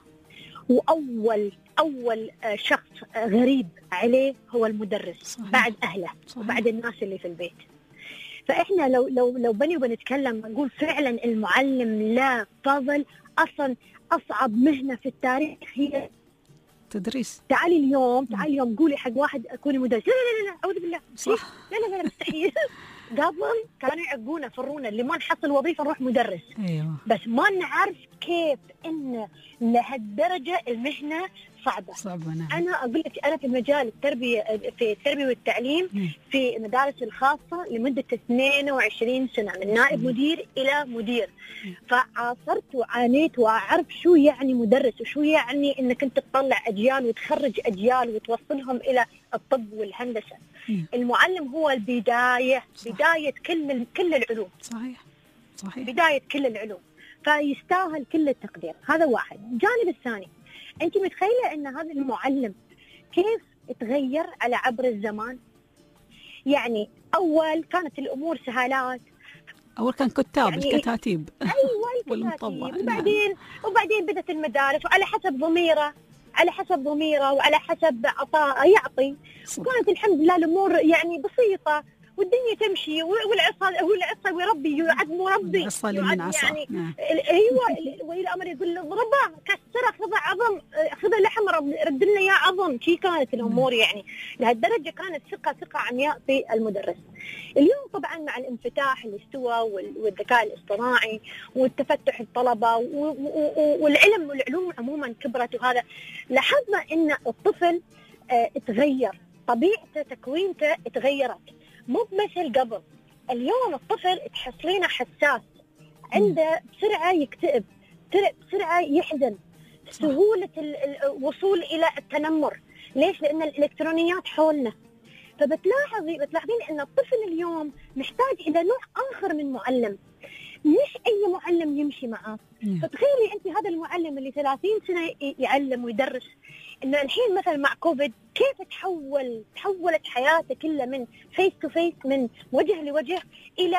وأول شخص غريب عليه هو المدرس. صحيح. بعد أهله. صحيح. وبعد الناس اللي في البيت. فإحنا لو بني وبنتكلم نقول فعلا المعلم لا فضل. أصلا أصعب مهنة في التاريخ هي
تدريس.
تعالي اليوم قولي حق واحد أكوني مدرس، لا أعوذ بالله.
صح.
لا مستحيل. قبل كانوا يعقونا فرونا اللي ما نحصل وظيفة نروح مدرس.
أيوة.
بس ما نعرف كيف إن لهالدرجة المهنة صعبة.
نعم.
أنا أقول لك أنا في مجال التربية والتعليم في المدارس الخاصة لمدة 22 سنة، من نائب مدير إلى مدير. فعاصرت وعانيت وأعرف شو يعني مدرس، وشو يعني إنك أنت تطلع أجيال وتخرج أجيال وتوصلهم إلى الطب والهندسة. المعلم هو البداية. صح. بداية كل العلوم.
صحيح.
بداية كل العلوم، فيستاهل كل التقدير. هذا واحد. الجانب الثاني، أنت متخيلة أن هذا المعلم كيف تغير على عبر الزمان؟ يعني أول كانت الأمور سهالات،
أول كان كتاب يعني الكتاتيب.
أيوة الكتاتيب. وبعدين بدأت المدارس، وعلى حسب ضميره وعلى حسب عطاءه يعطي. وكانت الحمد لله الأمور يعني بسيطة والدنيا تمشي، والعصا ويربي يعد مربي يعني. ايوه ولي الامر يقول له اضربه كسره، خذ عظم، خذ لحم رد لنا يا عظم. اليوم شي كانت الأمور يعني لهالدرجة كانت ثقة عمياء في المدرس. اليوم طبعا مع الانفتاح اللي استوى والذكاء الاصطناعي والتفتح الطلبة والعلم والعلوم عموما كبرت، وهذا لاحظنا ان الطفل تغير طبيعته، تكوينته تغيرت، مو بمثل قبل. اليوم الطفل تحصلينه حساس، عنده بسرعة يكتئب، بسرعة يحزن، سهولة الوصول إلى التنمر. ليش؟ لأن الإلكترونيات حولنا. فبتلاحظين أن الطفل اليوم محتاج إلى نوع آخر من معلم، مش أي معلم يمشي معاه. فتخيلي أنت هذا المعلم اللي 30 سنة يعلم ويدرس، إنه الحين مثلا مع كوفيد كيف تحولت حياته كلها من فيس تو فيس، من وجه لوجه، إلى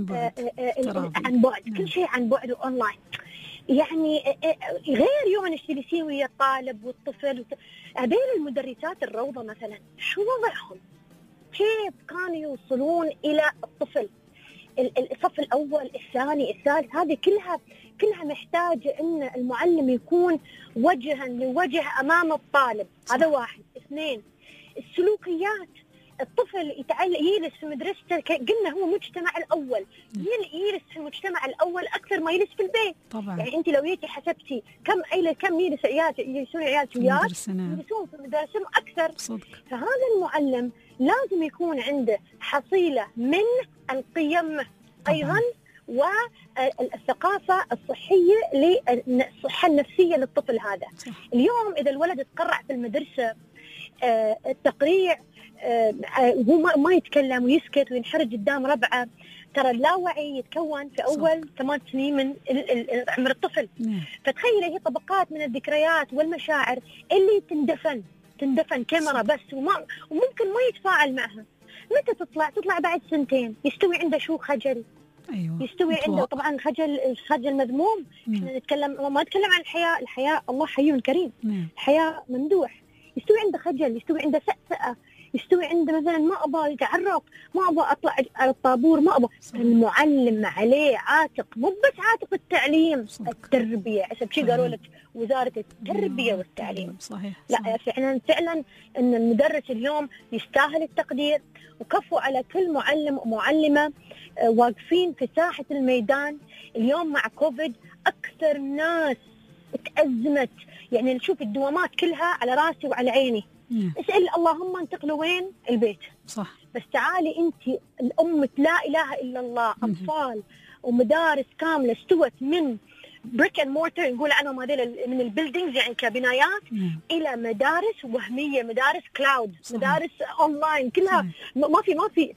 عن بعد. كل شيء عن بعد وأونلاين. يعني غير يوم نجلسين ويا الطالب والطفل هذين المدرسات الروضة مثلا، شو وضعهم؟ كيف كانوا يوصلون إلى الطفل؟ الصف الأول، الثاني، الثالث، هذه كلها محتاجة إن المعلم يكون وجها لوجه أمام الطالب. هذا واحد. اثنين، السلوكيات. الطفل يجلس في مدرسته، قلنا هو مجتمع الأول، يجلس في المجتمع الأول أكثر ما يجلس في البيت. طبعا. يعني أنت لو جيتي حسبتي كم يجلس عيال يجلسون يجلسون في مدارسهم أكثر صدق. فهذا المعلم لازم يكون عنده حصيلة من القيم أيضا والثقافة الصحية للصحة النفسية للطفل هذا. صح. اليوم إذا الولد تقرع في المدرسة، التقريع هو ما يتكلم ويسكت وينحرج قدام ربعه، ترى اللاوعي يتكون في أول 8 سنين من عمر الطفل. فتخيلي هي طبقات من الذكريات والمشاعر اللي تندفن كاميرا بس، وممكن ما يتفاعل معها. متى تطلع بعد 2 سنين يستوي عنده خجل. أيوة. يستوي عنده طبعا خجل مذموم. احنا ما نتكلم عن الحياة الله حي كريم. الحياة ممدوح. يستوي عنده خجل، يستوي عنده سأسأة، يستوي عنده مثلا ما أبغى يتعرق، ما أبغى أطلع على الطابور، ما أبغى. المعلم عليه عاتق، مو بس عاتق التعليم، التربية. حسب شي قالوا لك وزارة التربية والتعليم. صحيح. لا فعلا أن المدرس اليوم يستاهل التقدير، وكفوا على كل معلم ومعلمة واقفين في ساحة الميدان. اليوم مع كوفيد أكثر ناس تأزمت، يعني نشوف الدوامات كلها على راسي وعلى عيني. اسأل اللهم انتقلوا وين؟ البيت. صح. بس تعالي انت الأمة لا إله إلا الله، أطفال ومدارس كاملة استوت من بريك اند مورتر، نقول عنهم هذول من البيلدينجز يعني كبنايات، الى مدارس وهميه، مدارس كلاود، مدارس اونلاين، كلها ما في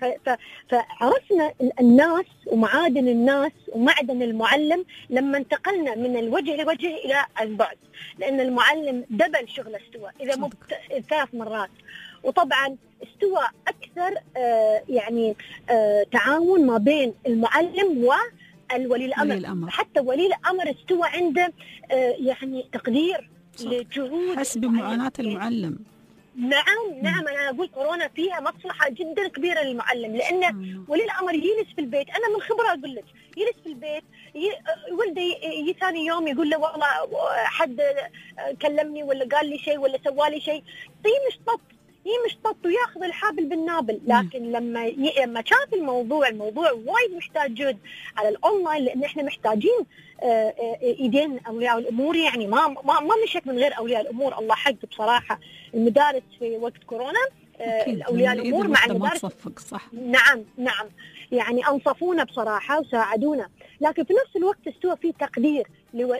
فعرفنا الناس ومعادن الناس ومعدن المعلم لما انتقلنا من الوجه لوجه الى البعد، لان المعلم دبل شغل استوى اذا مو 3 مرات. وطبعا استوى اكثر يعني تعاون ما بين المعلم والولي الأمر. حتى ولي الأمر استوى عنده يعني تقدير لجهود
حسب معاناة المعلم.
نعم أنا أقول كورونا فيها مصلحة جدا كبيرة للمعلم، لأن ولي الأمر يجلس في البيت. أنا من خبرة أقول لك، يجلس في البيت ولدي ثاني يوم يقول له والله حد كلمني ولا قال لي شيء ولا سوالي شيء، يمشطط وياخذ الحابل بالنابل. لكن لما شاف الموضوع وايد محتاج جهد على الاونلاين، لان احنا محتاجين ايدين اولياء الامور، يعني ما مشيت من غير اولياء الامور. الله حق بصراحه المدارس في وقت كورونا اولياء الامور مع المدارس
صح.
نعم يعني انصفونا بصراحه وساعدونا، لكن في نفس الوقت استوى في تقدير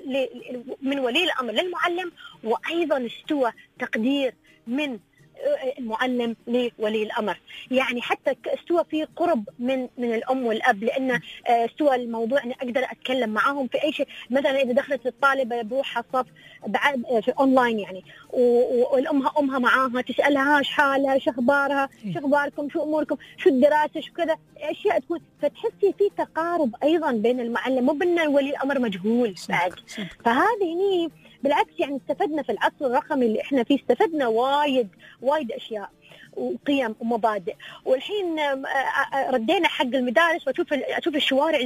من ولي الامر للمعلم، وايضا استوى تقدير من المعلم لولي الأمر. يعني حتى استوى في قرب من الأم والأب، لأن استوى الموضوع أني أقدر أتكلم معهم في أي شيء. مثلا إذا دخلت الطالبة بروحها الصف بعد في أونلاين يعني، والأمها معاها تسألها ايش حالها، ايش أخبارها، ايش أخباركم، شو أموركم، شو الدراسة، شو كذا أشياء تكون. فتحسي في تقارب أيضا بين المعلم، مو بأن ولي الأمر مجهول بعد. فهذه بالعكس يعني استفدنا في العصر الرقمي اللي احنا فيه، استفدنا وايد اشياء وقيم ومبادئ. والحين ردينا حق المدارس، واشوف الشوارع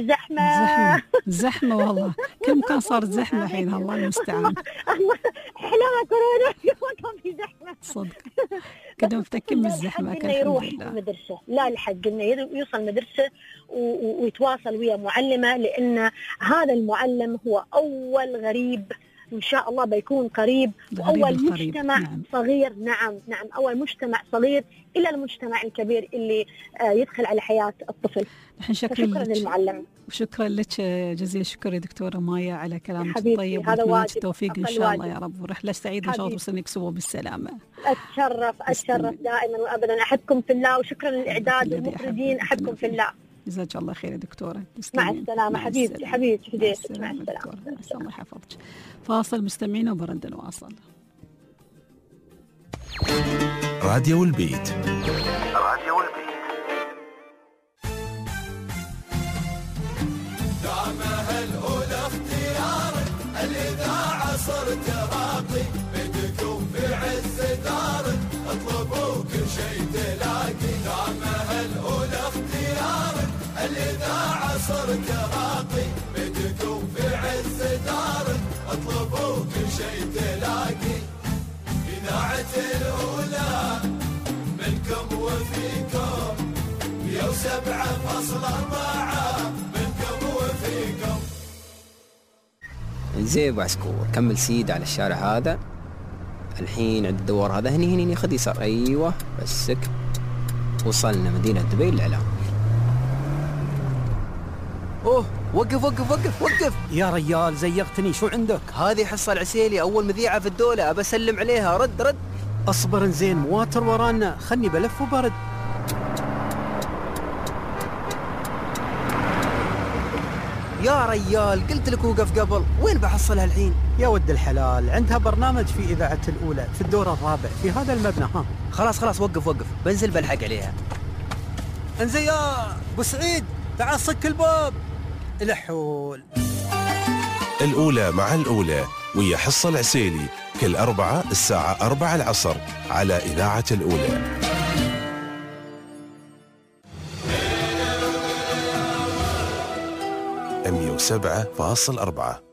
زحمه والله، كل مكان صار زحمه الحين، الله المستعان.
احلاها كورونا في زحمة
صدق كنا مفتكين من الزحمة.
كان يروح المدرسة، لا الحق إنه يوصل المدرسة ويتواصل ويا معلمة، لأن هذا المعلم هو أول غريب إن شاء الله بيكون قريب، وأول مجتمع صغير. نعم أول مجتمع صغير إلى المجتمع الكبير اللي يدخل على حياة الطفل.
شكرا
للمعلم.
شكرا لك جزيل الشكر يا دكتورة مايا على كلامك الطيب، وأتمنى التوفيق إن شاء الله يا رب، ورحلة سعيدة إن شاء الله توصلنك سوا بالسلامة.
أتشرف دائما وأبدا، أحبكم في الله، وشكرا للإعداد والمخرجين، أحبكم في الله.
جزاك الله خير يا دكتورة.
مع السلامة حبيبتي فديتك، مع السلامة.
الله يحفظك. فاصل مستمعينا وبرد نواصل.
راديو البيت.
دعمها الأولى اختيارك، الإذاعة صرت راقي، بدكم في عز دارك، اطلبوا كل شيء تلاقي. دعمها الأولى اختيارك، الإذاعة صرت راقي، بدكم في عز دارك، اطلبوا كل شيء تلاقي. إذاعة الأولى منكم وفيكم 107.4 منكم وفيكم.
زين ابو عسكور، كمل سيد على الشارع هذا الحين عند الدوار هذا، هني خذ يسار. ايوه بسك، وصلنا مدينة دبي للإعلام.
اوه وقف يا ريال، زيغتني. شو عندك؟
هذه حصة العسيلي، أول مذيعة في الدولة، أبى أسلم عليها. رد.
أصبر زين، مواتر ورانا، خلني بلف وبرد.
يا ريال قلت لك وقف قبل، وين بحصلها الحين؟
يا ود الحلال، عندها برنامج في إذاعة الأولى في الدور الرابع في هذا المبنى. ها
خلاص وقف، بنزل بلحق عليها.
انزين يا أبو سعيد، تعال صك الباب. الحول
الأولى مع الأولى ويا حصة العسيلي كل أربعة الساعة 4 العصر على إذاعة الأولى. أمية 7.4.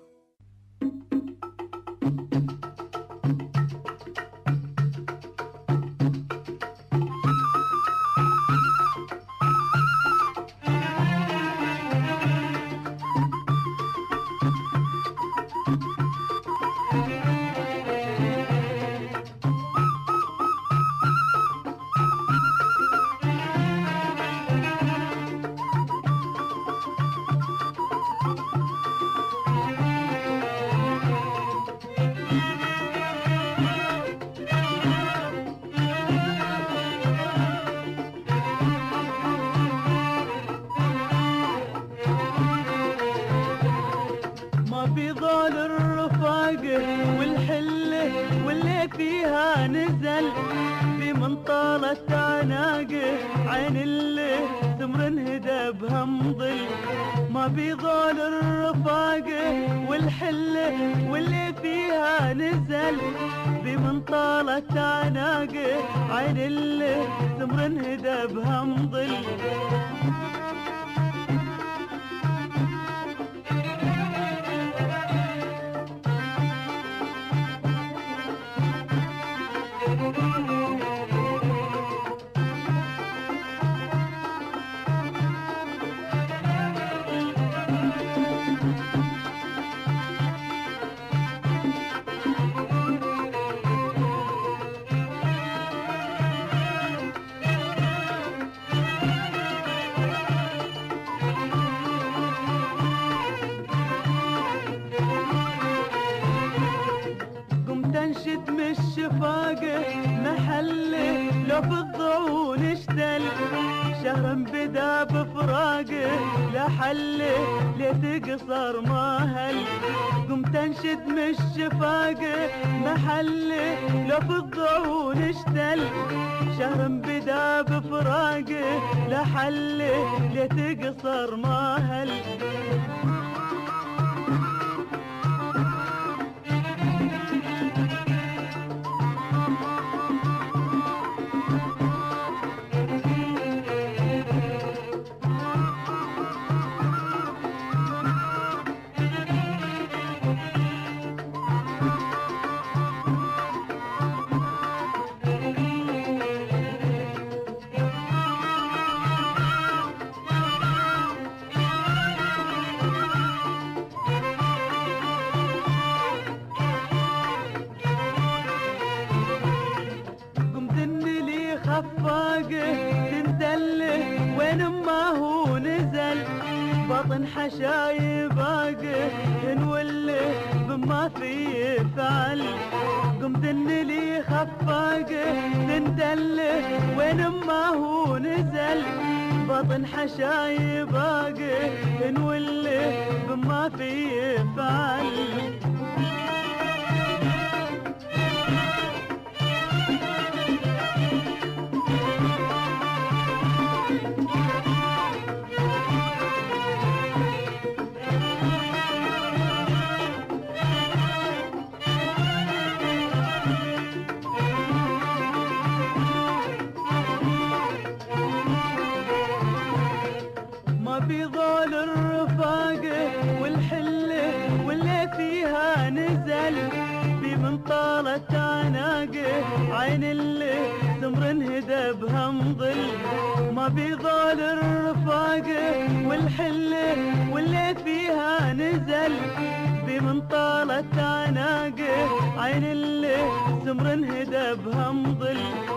خفاقه تندله وين ما هو نزل بطن حشايباقه تنوله بما فيه فعل قم دن لي خفاقه تندله وين ما هو نزل بطن حشايباقه تنوله بما فيه فعل بظول الرفاقه والحله واللي فيها نزل بمنطالة عناقه عين اللي سمر انهدى بهمضل ما بظول الرفاقه والحله واللي فيها نزل بمنطالة عناقه عين اللي سمر انهدى بهمضل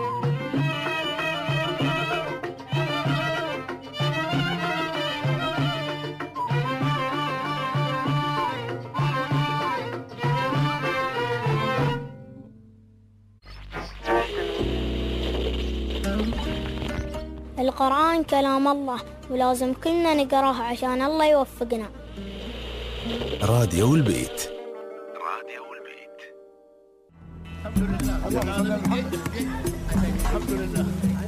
القرآن كلام الله ولازم كلنا نقراه عشان الله يوفقنا.
راديو البيت.
الحمد لله.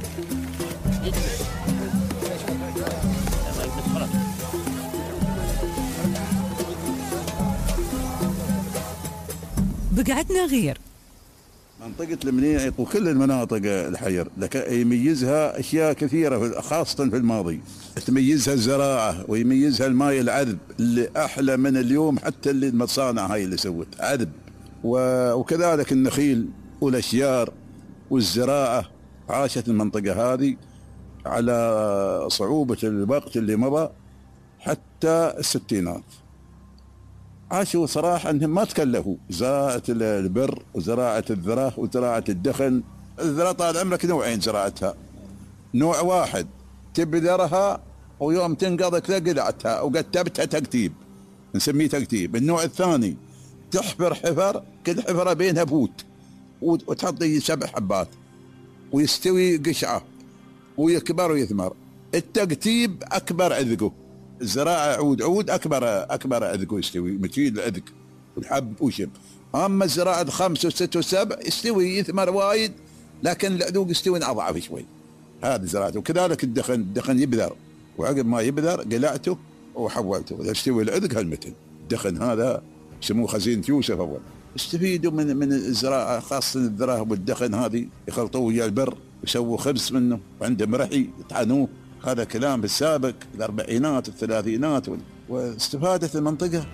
بقعتنا غير.
منطقة المنيعق وكل المناطق الحير يميزها أشياء كثيرة خاصة في الماضي. تميزها الزراعة ويميزها الماء العذب اللي أحلى من اليوم حتى اللي المصانع هاي اللي سوت عذب، وكذلك النخيل والأشجار والزراعة. عاشت المنطقة هذه على صعوبة الوقت اللي مضى حتى الستينات. عاشوا صراحة أنهم ما تكلفوا زراعة البر وزراعة الذرة وزراعة الدخن. الذرة طال عمرك نوعين زراعتها، نوع واحد تبذرها ويوم تنقض تلاقي قلعتها وقتبتها تكتيب نسميه تكتيب. النوع الثاني تحفر حفر كل حفرة بينها بوت وتحط 7 حبات ويستوي قشعة ويكبر ويثمر. التكتيب أكبر عذقه، الزراعة عود أكبر عذقه يستوي متيل العذق والحب وشب. أما الزراعة 5 و6 و7 يستوي يثمر وايد لكن العذوق يستوي أضعف شوي. هذه زراعته. وكذلك الدخن يبذر وعقب ما يبذر قلعته وحولته يستوي العذق هالمتن. الدخن هذا يسموه خزينة يوسف أول. استفيدوا من الزراعة خاصة الذرة والدخن هذه يخلطوه ويا البر ويسووا خبز منه وعنده مرحي يطحنوه. هذا كلام بالسابق الأربعينات والثلاثينات واستفادت المنطقة.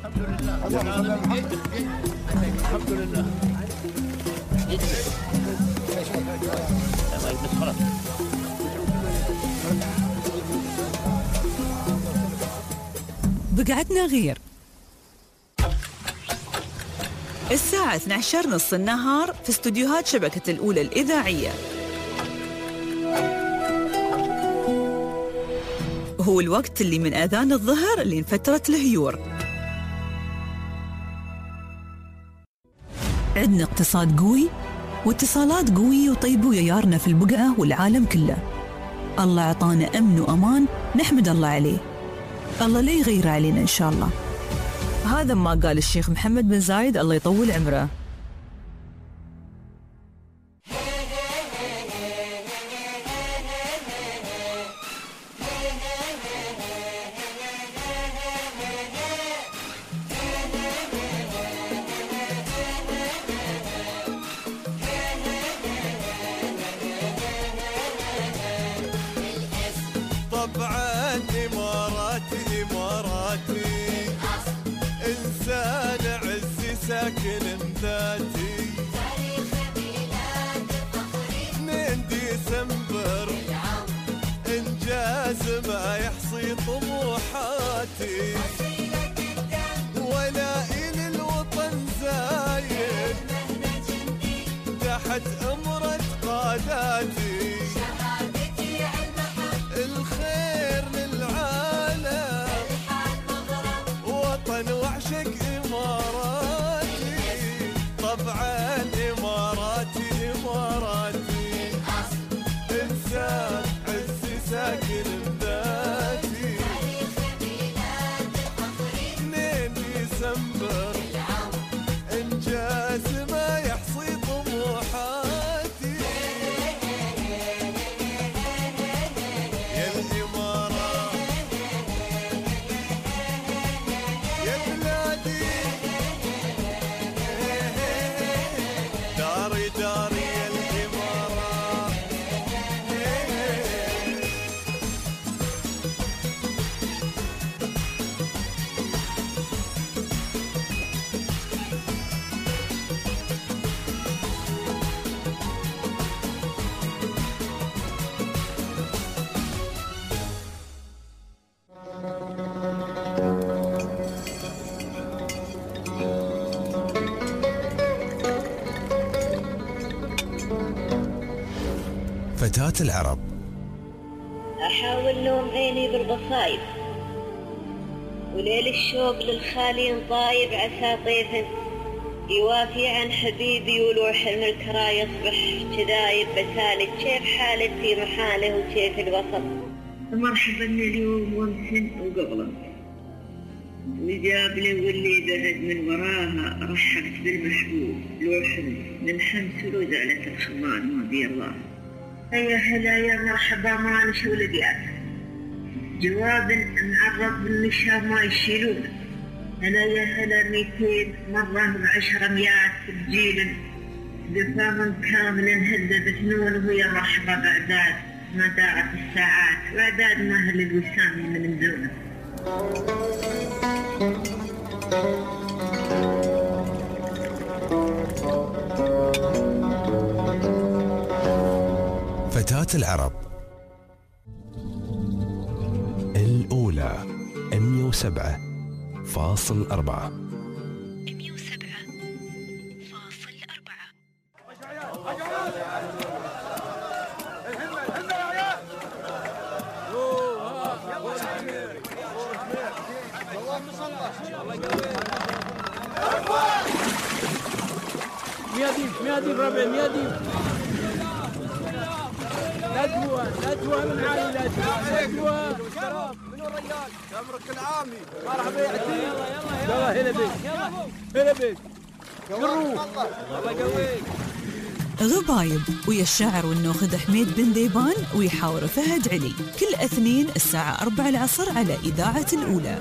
الحمد لله.
بقعتنا غير. الساعة 12:30 النهار في استوديوهات شبكة الأولى الإذاعية. هو الوقت اللي من آذان الظهر لين فترة الهيور. عندنا اقتصاد قوي واتصالات قوية وطيبة ويارنا في البقعة والعالم كله. الله عطانا أمن وأمان نحمد الله عليه. الله لا يغير علينا إن شاء الله. هذا ما قال الشيخ محمد بن زايد الله يطول عمره.
طبعا إماراتي إنسان عزي ساكن ذاتي. 2 ديسمبر إنجاز ما يحصي طموحاتي. ولائي للوطن زايد تحت أمرة قاداتي.
فتاة العرب.
أحاول نوم عيني بالقصايد، وليل الشوق للخالي طايب عسى طيف يوافي عن حبيبي، ولوح الملكرا يصبح كذايب بسالك. كيف حالك في محاله وكيف الوسط؟ مرحبا اليوم وامس وقبله، وجاب لي واللي بعد من وراها رحبت بالمحبوب. لوح من حمس وزعلت الخمان ما بي الله. يا هلا يا مرحبا مالش ولديات، جواب معرض بالمشا ما يشيلونه. هلا يا هلا 200 مرة ب10 بجيل بفم كامل هدد بثنون. ويا مرحبا بعداد ما داعت الساعات، وعداد مهل الوسام من دونه.
فتاة العرب الأولى 107.4.
مياديب ربع مياديب ندوة من عائلة ندوة. منو الرجال؟ تمرك العامي. مرحبا يا عتيق. يلا هلا بيك هلا بيك. الله يقويك.
غبايب ويا الشاعر والناخذ حميد بن ديبان ويحاور فهد علي، كل اثنين الساعة 4 العصر على إذاعة الأولى.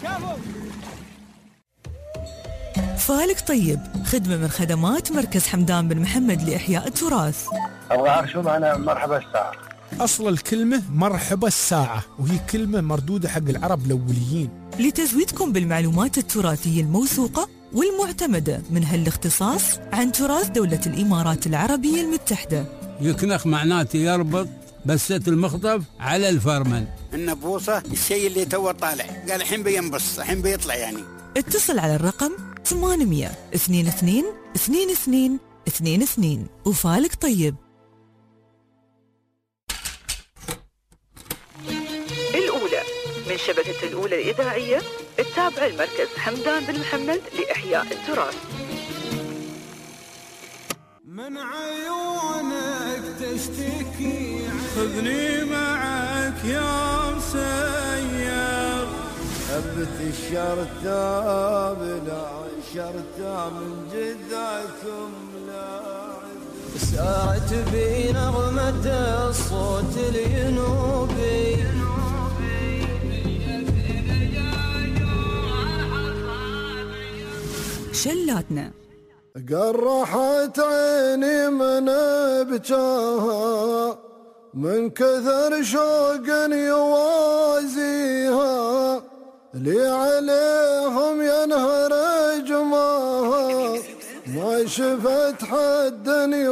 فالك طيب، خدمة من خدمات مركز حمدان بن محمد لإحياء التراث.
أبغى أعرف شو معنى مرحبا الساعة.
أصل الكلمة مرحبا الساعة، وهي كلمة مردودة حق العرب الأوليين.
لتزويدكم بالمعلومات التراثية الموثوقة والمعتمدة من هالاختصاص عن تراث دولة الإمارات العربية المتحدة.
يكنخ معناته يربط بسة المخطف على الفرمل.
النبوصة الشيء اللي تو طالع، قال الحين بينبص الحين بيطلع يعني.
اتصل على الرقم 800 22 22 22 وفالك طيب.
الأولى من شبكة الأولى الإذاعية التابعة لمركز حمدان بن محمد لإحياء التراث.
من عيونك تشتكي خذني معك يا مسير.
هبت الشرطة بلا شرطة من جذعكم لاعب. سارت بي نغمة الصوت الينوبي.
شلاتنا
قرحت عيني من بجاها، من كثر شوق يوازيها. لي عليهم ينهر جماها، ما شفت حد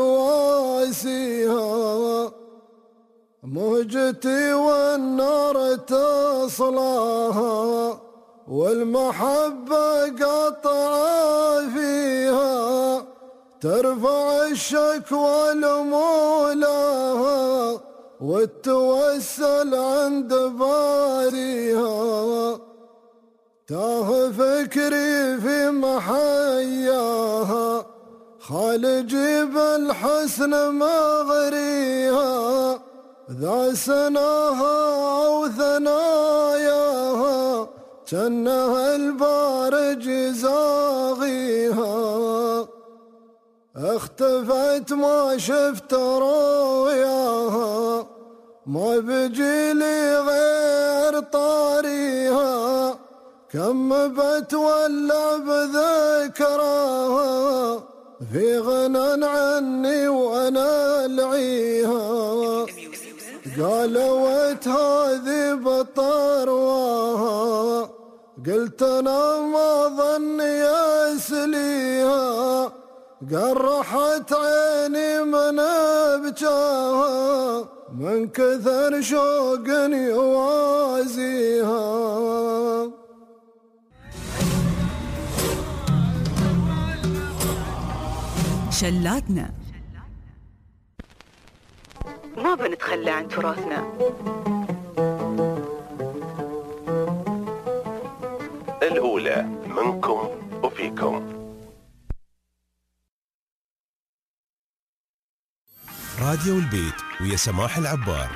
يواسيها. موجتي والنار تصلاها، والمحبة قطعة فيها. ترفع الشكوى لمولاها، والتوسل عند باريها. تاه فكري في محياها، خالجي بالحسن مغريها. ذا سناها وثناياها، جنها البارج زاغيها. اختفت ما شفت رؤياها، ما بجيلي غير طاريها. كم بتولع بذكراها، في غنى عني وانا العيها. قالوت هذه بطرواها، قلت انا ما ظني اسليها. قرحت عيني من بجاها، من كثر شوق يوازيها.
شلاتنا
ما بنتخلى عن تراثنا.
الأولى منكم وفيكم. راديو البيت ويا سماح العبار.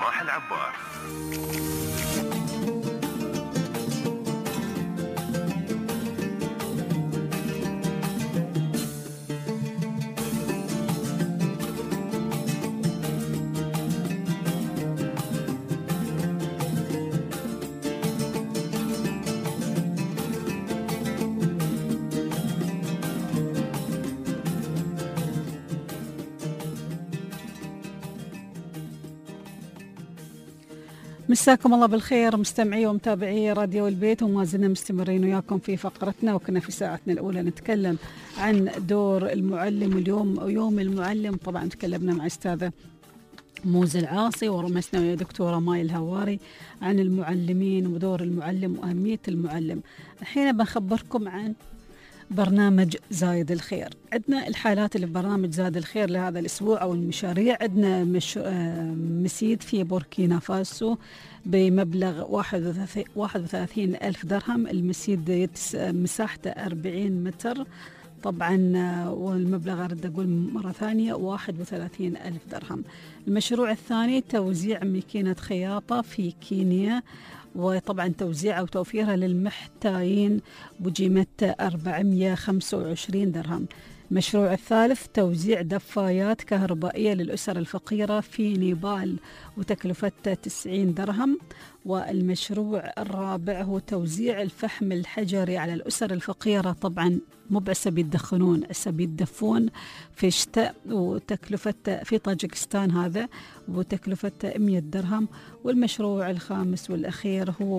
مساكم الله بالخير مستمعي ومتابعي راديو البيت، وما زلنا مستمرين وياكم في فقرتنا، وكنا في ساعتنا الأولى نتكلم عن دور المعلم. اليوم يوم المعلم، طبعا تكلمنا مع أستاذة موز العاصي ورمسنا ويا دكتورة ماي الهواري عن المعلمين ودور المعلم وأهمية المعلم. الحين بخبركم عن برنامج زايد الخير. عندنا الحالات اللي ببرنامج زايد الخير لهذا الأسبوع أو المشاريع. عندنا مسيد في بوركينا فاسو بمبلغ 31,000 درهم. المسيد مساحته 40 متر طبعا، والمبلغ أرد أقول مرة ثانية 31,000 درهم. المشروع الثاني توزيع ماكينة خياطة في كينيا، وطبعا توزيعها وتوفيرها للمحتاجين بقيمة 425 درهم. المشروع الثالث توزيع دفايات كهربائية للأسر الفقيرة في نيبال وتكلفته 90 درهم. والمشروع الرابع هو توزيع الفحم الحجري على الأسر الفقيرة، طبعا مو بس بيدخنون، هسه بيدفون في الشتاء، وتكلفته في طاجكستان هذا وتكلفته 100 درهم. والمشروع الخامس والأخير هو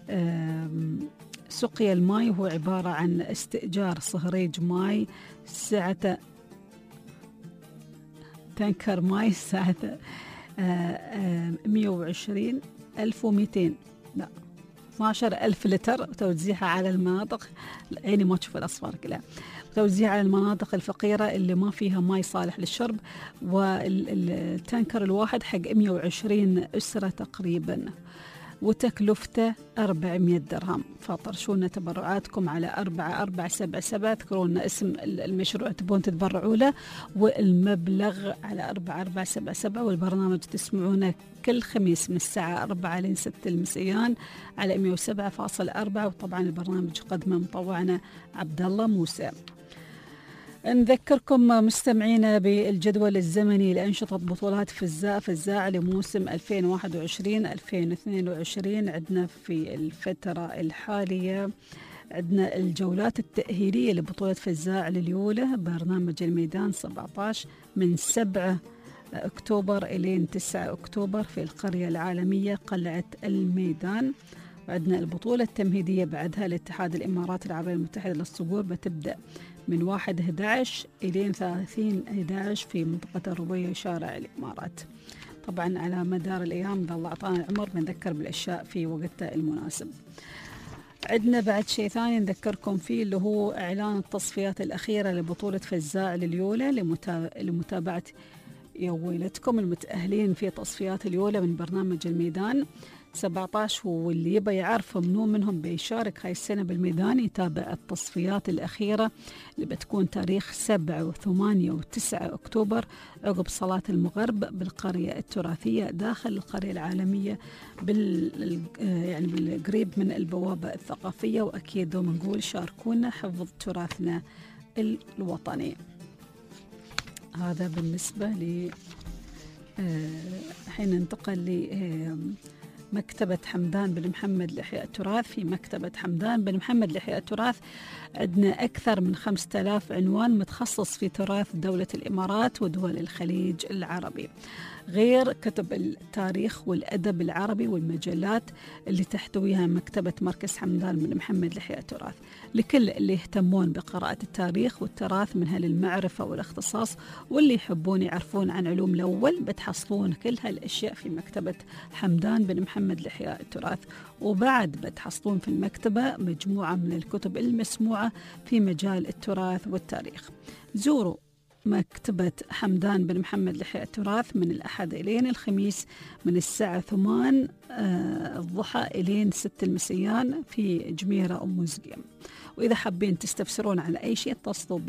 سقيا الماء، وهو عبارة عن استئجار صهريج ماء سعته تنكر ماء سعته 120,200 لا 12,000 لتر، توزيعها على المناطق، يعني ما تشوف الأصفار كلها، توزيع على المناطق الفقيرة اللي ما فيها ماء صالح للشرب. والتنكر الواحد حق 120 أسرة تقريبا، وتكلفته 400 درهم. فطرشونا تبرعاتكم على 4477، اذكرونا اسم المشروع تبون تتبرعوا له، والمبلغ على 4477. والبرنامج تسمعونه كل خميس من الساعة 4 لين 6 المسيان على 107.4، وطبعا البرنامج قدمه مطوعنا عبد الله موسى. نذكركم مستمعينا بالجدول الزمني لأنشطة بطولات فزاع لموسم 2021-2022. عندنا في الفترة الحالية عندنا الجولات التأهيلية لبطولة فزاع لليولة برنامج الميدان 17 من 7 أكتوبر إلى 9 أكتوبر في القرية العالمية قلعة الميدان. وعندنا البطولة التمهيدية بعدها الاتحاد الإمارات العربية المتحدة للصقور، بتبدأ من 1/11 إلى 30/11 في منطقة الربيع شارع الإمارات. طبعا على مدار الأيام إذا الله أعطانا العمر بنذكر بالأشياء في وقتها المناسب. عندنا بعد شيء ثاني نذكركم فيه اللي هو إعلان التصفيات الأخيرة لبطولة فزاع لليولة لمتابعة يويلتكم المتأهلين في تصفيات اليولة من برنامج الميدان 17. واللي يبى يعرف منو منهم بيشارك هاي السنة بالميدان يتابع التصفيات الأخيرة اللي بتكون تاريخ 7 و8 و9 أكتوبر عقب صلاة المغرب بالقرية التراثية داخل القرية العالمية يعني بالقريب من البوابة الثقافية. وأكيد نقول شاركونا حفظ تراثنا الوطني. هذا بالنسبة لي. حين ننتقل مكتبة حمدان بن محمد لإحياء التراث. في مكتبة حمدان بن محمد لإحياء التراث عندنا أكثر من 5000 عنوان متخصص في تراث دولة الإمارات ودول الخليج العربي، غير كتب التاريخ والأدب العربي والمجلات اللي تحتويها مكتبة مركز حمدان بن محمد لإحياء التراث لكل اللي يهتمون بقراءة التاريخ والتراث من أهل المعرفة والاختصاص واللي يحبون يعرفون عن علوم الأول. بتحصلون كل هالأشياء في مكتبة حمدان بن محمد لإحياء التراث. وبعد بتحصلون في المكتبة مجموعة من الكتب المسموعة في مجال التراث والتاريخ. زوروا مكتبة حمدان بن محمد لإحياء التراث من الأحد إلين الخميس من الساعة 8 الضحى إلين 6 المسيان في جميرة أم زقيم. وإذا حابين تستفسرون على أي شيء اتصلوا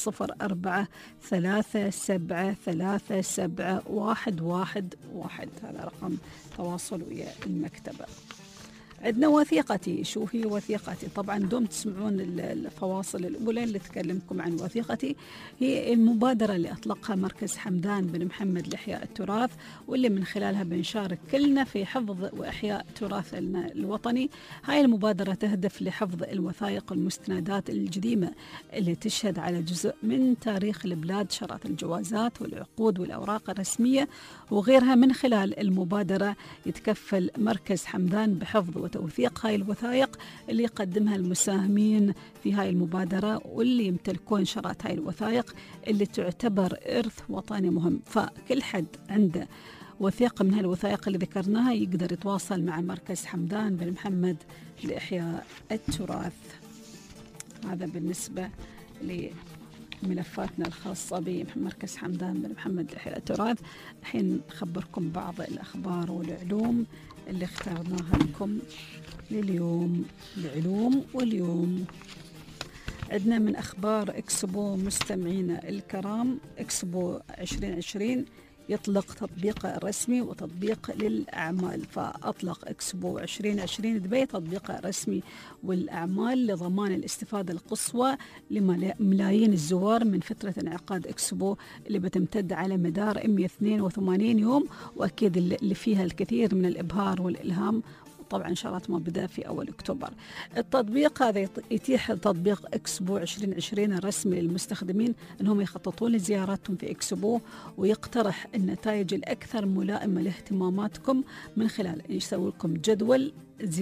ب0437371111. هذا رقم تواصل ويا المكتبة. عندنا وثيقتي. شو هي وثيقتي؟ طبعا دوم تسمعون الفواصل الأولى اللي تكلمكم عن وثيقتي. هي المبادرة اللي أطلقها مركز حمدان بن محمد لإحياء التراث، واللي من خلالها بنشارك كلنا في حفظ وإحياء تراثنا الوطني. هاي المبادرة تهدف لحفظ الوثائق والمستندات القديمة اللي تشهد على جزء من تاريخ البلاد، شرائط الجوازات والعقود والأوراق الرسمية وغيرها. من خلال المبادرة يتكفل مركز حمدان بحفظ وتوثيق هاي الوثائق اللي يقدمها المساهمين في هاي المبادرة، واللي يمتلكون شرائط هاي الوثائق اللي تعتبر إرث وطني مهم. فكل حد عنده وثيقة من هالوثائق اللي ذكرناها يقدر يتواصل مع مركز حمدان بن محمد لإحياء التراث. هذا بالنسبة لملفاتنا الخاصة بمركز حمدان بن محمد لإحياء التراث. الحين نخبركم بعض الأخبار والعلوم اللي اخترناها لكم لليوم. العلوم واليوم عندنا من أخبار إكسبو مستمعينا الكرام. إكسبو 2020 يطلق تطبيقه الرسمي وتطبيق للأعمال. فأطلق إكسبو 2020 دبي تطبيقه الرسمي والأعمال لضمان الاستفادة القصوى لملايين الزوار من فترة انعقاد إكسبو اللي بتمتد على مدار 182 يوم، وأكيد اللي فيها الكثير من الإبهار والإلهام. طبعا إن شاء الله ما بدأ في أول أكتوبر. التطبيق هذا يتيح تطبيق إكسبو 2020 الرسمي للمستخدمين أنهم يخططون لزياراتهم في إكسبو، ويقترح النتائج الأكثر ملائمة لاهتماماتكم من خلال يسوي لكم جدول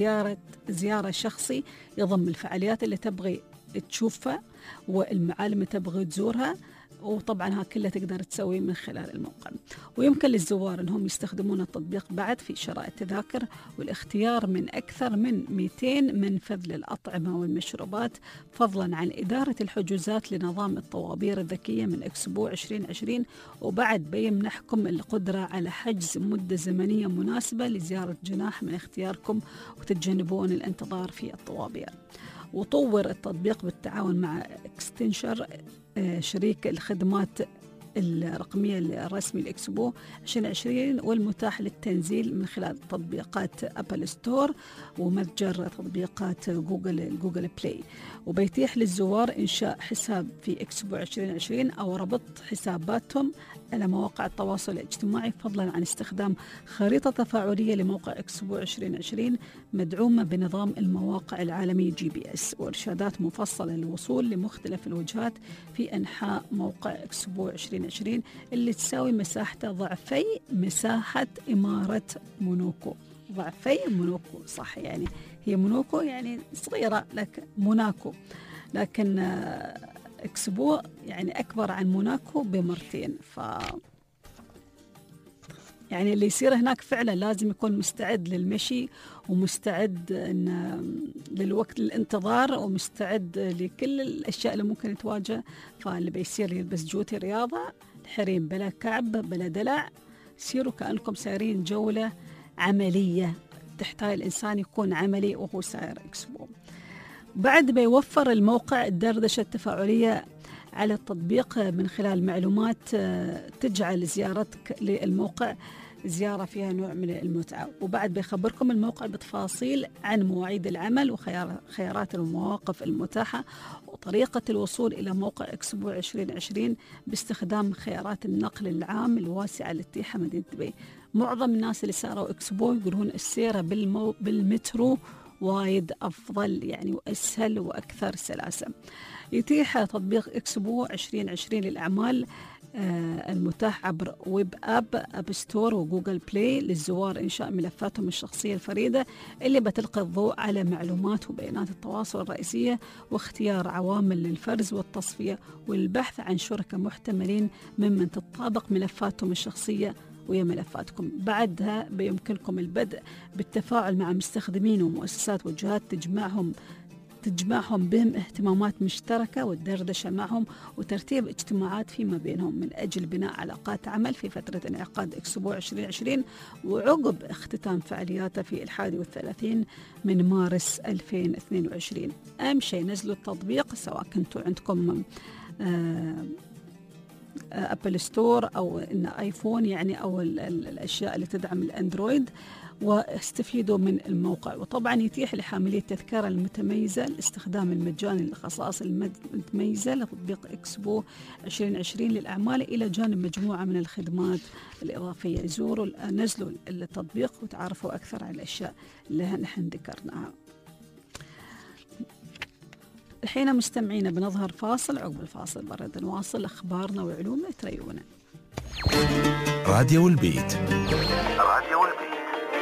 زيارة شخصي يضم الفعاليات اللي تبغي تشوفها والمعالم اللي تبغي تزورها. وطبعا ها كلها تقدر تسوي من خلال الموقع. ويمكن للزوار أنهم يستخدمون التطبيق بعد في شراء التذاكر والاختيار من أكثر من 200 منفذ للأطعمة والمشروبات، فضلا عن إدارة الحجوزات لنظام الطوابير الذكية من إكسبو 2020. وبعد بيمنحكم القدرة على حجز مدة زمنية مناسبة لزيارة جناح من اختياركم وتتجنبون الانتظار في الطوابير. وطور التطبيق بالتعاون مع اكستنشر شريك الخدمات الرقمية الرسمي لإكسبو 2020 والمتاح للتنزيل من خلال تطبيقات أبل ستور ومتجر تطبيقات جوجل بلاي. وبيتيح للزوار إنشاء حساب في إكسبو 2020 أو ربط حساباتهم على مواقع التواصل الاجتماعي، فضلا عن استخدام خريطة تفاعلية لموقع إكسبو 2020 مدعومة بنظام المواقع العالمي GPS، وإرشادات مفصلة للوصول لمختلف الوجهات في أنحاء موقع إكسبو 2020 اللي تساوي مساحته ضعفي مساحة إمارة موناكو. ضعفي موناكو صح، يعني هي موناكو يعني صغيرة لك موناكو، لكن إكسبو يعني أكبر عن موناكو بمرتين. يعني اللي يصير هناك فعلا لازم يكون مستعد للمشي ومستعد للوقت الانتظار ومستعد لكل الأشياء اللي ممكن تواجه. فاللي بيصير يلبس جوتي رياضة الحريم بلا كعب بلا دلع، سيروا كأنكم سايرين جولة عملية، تحتاج الإنسان يكون عملي وهو ساير إكسبو. بعد بيوفر الموقع الدردشة التفاعلية على التطبيق من خلال معلومات تجعل زيارتك للموقع زيارة فيها نوع من المتعة. وبعد بيخبركم الموقع بتفاصيل عن مواعيد العمل وخيارات المواقف المتاحة وطريقة الوصول إلى موقع إكسبو 2020 باستخدام خيارات النقل العام الواسعة لاتيحة مدينة دبي. معظم الناس اللي ساروا إكسبو يقولون السيرة بالمترو وايد أفضل يعني وأسهل وأكثر سلاسة. يتيح تطبيق إكسبو 2020 للأعمال المتاح عبر ويب أب ستور وجوجل بلاي للزوار إنشاء ملفاتهم الشخصية الفريدة اللي بتلقي الضوء على معلومات وبيانات التواصل الرئيسية، واختيار عوامل للفرز والتصفية والبحث عن شركاء محتملين ممن تتطابق ملفاتهم الشخصية ويا ملفاتكم. بعدها بيمكنكم البدء بالتفاعل مع مستخدمين ومؤسسات وجهات تجمعهم تجمعهم بهم اهتمامات مشتركة والدردشة معهم وترتيب اجتماعات فيما بينهم من أجل بناء علاقات عمل في فترة انعقاد إكسبو 2020 وعقب اختتام فعالياته في 31 من مارس 2022. أهم شيء نزلوا التطبيق سواء كنتوا عندكم أبل ستور أو إن آيفون يعني أو الأشياء اللي تدعم الأندرويد، واستفيدوا من الموقع. وطبعا يتيح لحاملي التذكرة المتميزة الاستخدام المجاني للخصائص المتميزة لتطبيق إكسبو 2020 للأعمال إلى جانب مجموعة من الخدمات الإضافية. زوروا نزلوا التطبيق وتعرفوا أكثر عن الأشياء اللي نحن ذكرناها. الحين مستمعينا بنظهر فاصل، عقب الفاصل برد نواصل أخبارنا وعلومنا تريونا.
راديو البيت.
راديو البيت.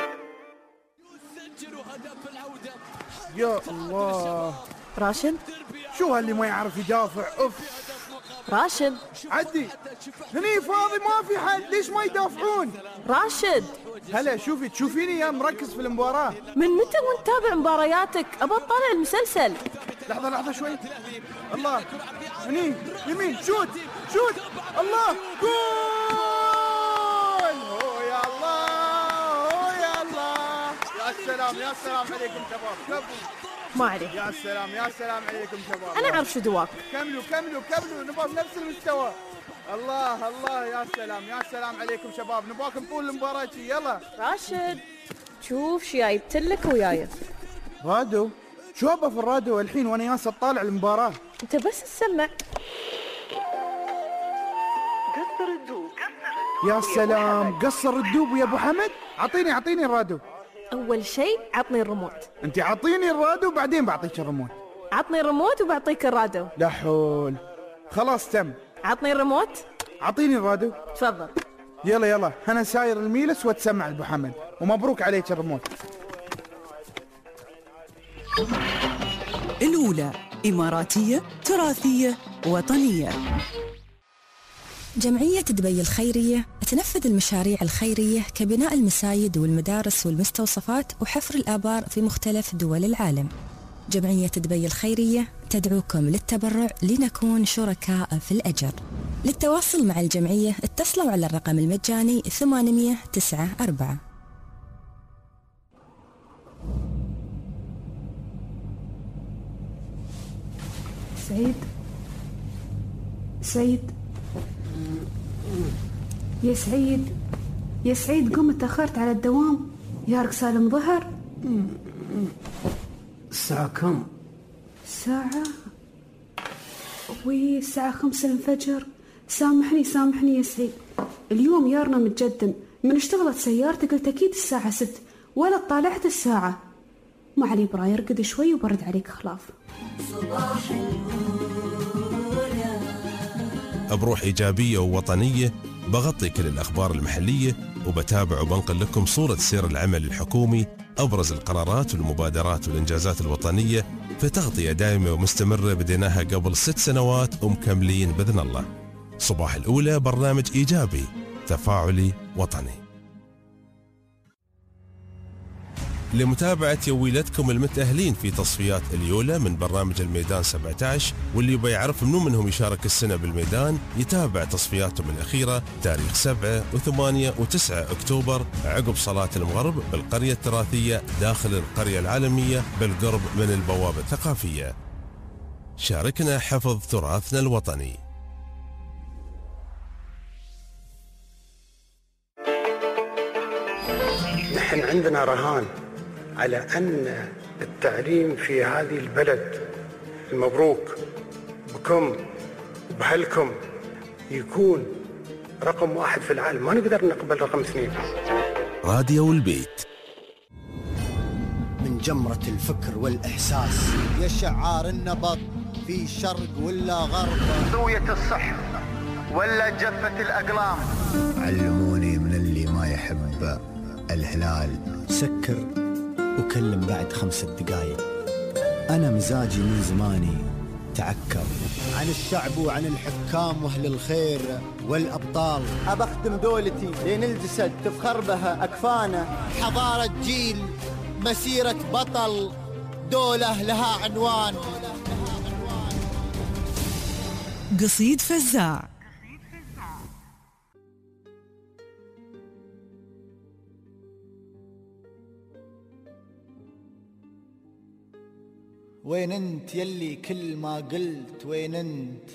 يا الله.
راشد
شو هاللي ما يعرف يدافع؟ اوف
راشد
عدي هني فاضي ما في حد، ليش ما يدافعون؟
راشد
هلا شوفي تشوفيني يا مركز في المباراة.
من متى وانت تتابع مبارياتك؟ ابى اطالع المسلسل.
لحظة شوي. الله هني يمين شوت الله جول. هو يا الله يا سلام عليكم شباب.
ما عليك.
يا سلام عليكم شباب.
انا اعرف شو دواك.
كملوا نبغى بنفس المستوى. الله يا سلام عليكم شباب. نبغاكم طول المباراة. يلا
راشد شوف شو جايبتلك وياي.
رادو شو هبه في الراديو الحين وانا ياس اطالع المباراة؟
انت بس تسمع.
قصر الدوب.
يا سلام قصر الدوب يا ابو حمد. عطيني الراديو.
اول شيء عطني الريموت.
انت عطيني الراديو بعدين بعطيك الريموت.
عطني الريموت وبعطيك الراديو.
لا حول. خلاص تم.
عطني الريموت.
عطيني الراديو.
تفضل.
يلا انا ساير الميلس واتسمع ابو حمد ومبروك عليك الريموت.
الأولى إماراتية تراثية وطنية.
جمعية دبي الخيرية تنفذ المشاريع الخيرية كبناء المساجد والمدارس والمستوصفات وحفر الآبار في مختلف دول العالم. جمعية دبي الخيرية تدعوكم للتبرع لنكون شركاء في الأجر. للتواصل مع الجمعية اتصلوا على الرقم المجاني 894.
سعيد يا سعيد قم، تأخرت على الدوام. يارك سالم ظهر.
الساعة كم؟
الساعة الساعة 5 الفجر. سامحني يا سعيد، اليوم يارنا متجدم من اشتغلت سيارتي، قلت أكيد الساعة 6 ولا طالعت الساعة. ما علي براي ارقد شوي وبرد عليك خلاف.
بروح إيجابية ووطنية بغطي كل الأخبار المحلية وبتابع وبنقل لكم صورة سير العمل الحكومي، أبرز القرارات والمبادرات والإنجازات الوطنية في تغطية دائمة ومستمرة بديناها قبل 6 سنوات ومكملين بإذن الله. صباح الأولى برنامج إيجابي تفاعلي وطني. لمتابعة يويلتكم المتأهلين في تصفيات اليولا من برنامج الميدان 17، واللي يبغى يعرف منو منهم يشارك السنة بالميدان يتابع تصفياتهم الأخيرة تاريخ 7 و8 و9 أكتوبر عقب صلاة المغرب بالقرية التراثية داخل القرية العالمية بالقرب من البوابة الثقافية. شاركنا حفظ تراثنا الوطني.
نحن عندنا رهان على أن التعليم في هذه البلد المبروك بكم وبهلكم يكون رقم 1 في العالم، ما نقدر نقبل رقم 2.
راديو البيت.
من جمرة الفكر والإحساس
يا شعار النبض في شرق ولا غرب،
زوية الصح ولا جفة الأقلام.
علموني من اللي ما يحب الهلال
سكر وكلم بعد 5 دقايق. أنا مزاجي من زماني تعكر
عن الشعب وعن الحكام واهل الخير والأبطال.
أبختم دولتي لين الجسد تفخر بها أكفانا.
حضارة جيل، مسيرة بطل، دولة لها عنوان.
قصيد فزاع.
وين انت يلي كل ما قلت وين انت؟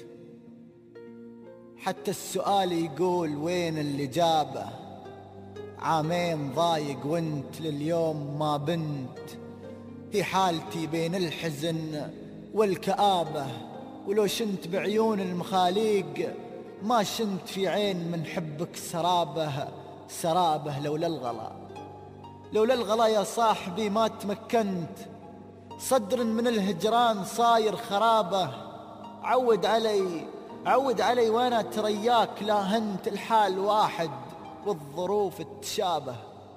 حتى السؤال يقول وين اللي جابه؟ عامين ضايق وانت لليوم ما بنت. في حالتي بين الحزن والكآبة، ولو شنت بعيون المخاليق ما شنت في عين من حبك سرابه. سرابه لولا الغلا، لولا الغلا يا صاحبي ما تمكنت. صدر من الهجران صاير خرابه. عود علي وانا ترياك لا هنت. الحال واحد والظروف تشابه.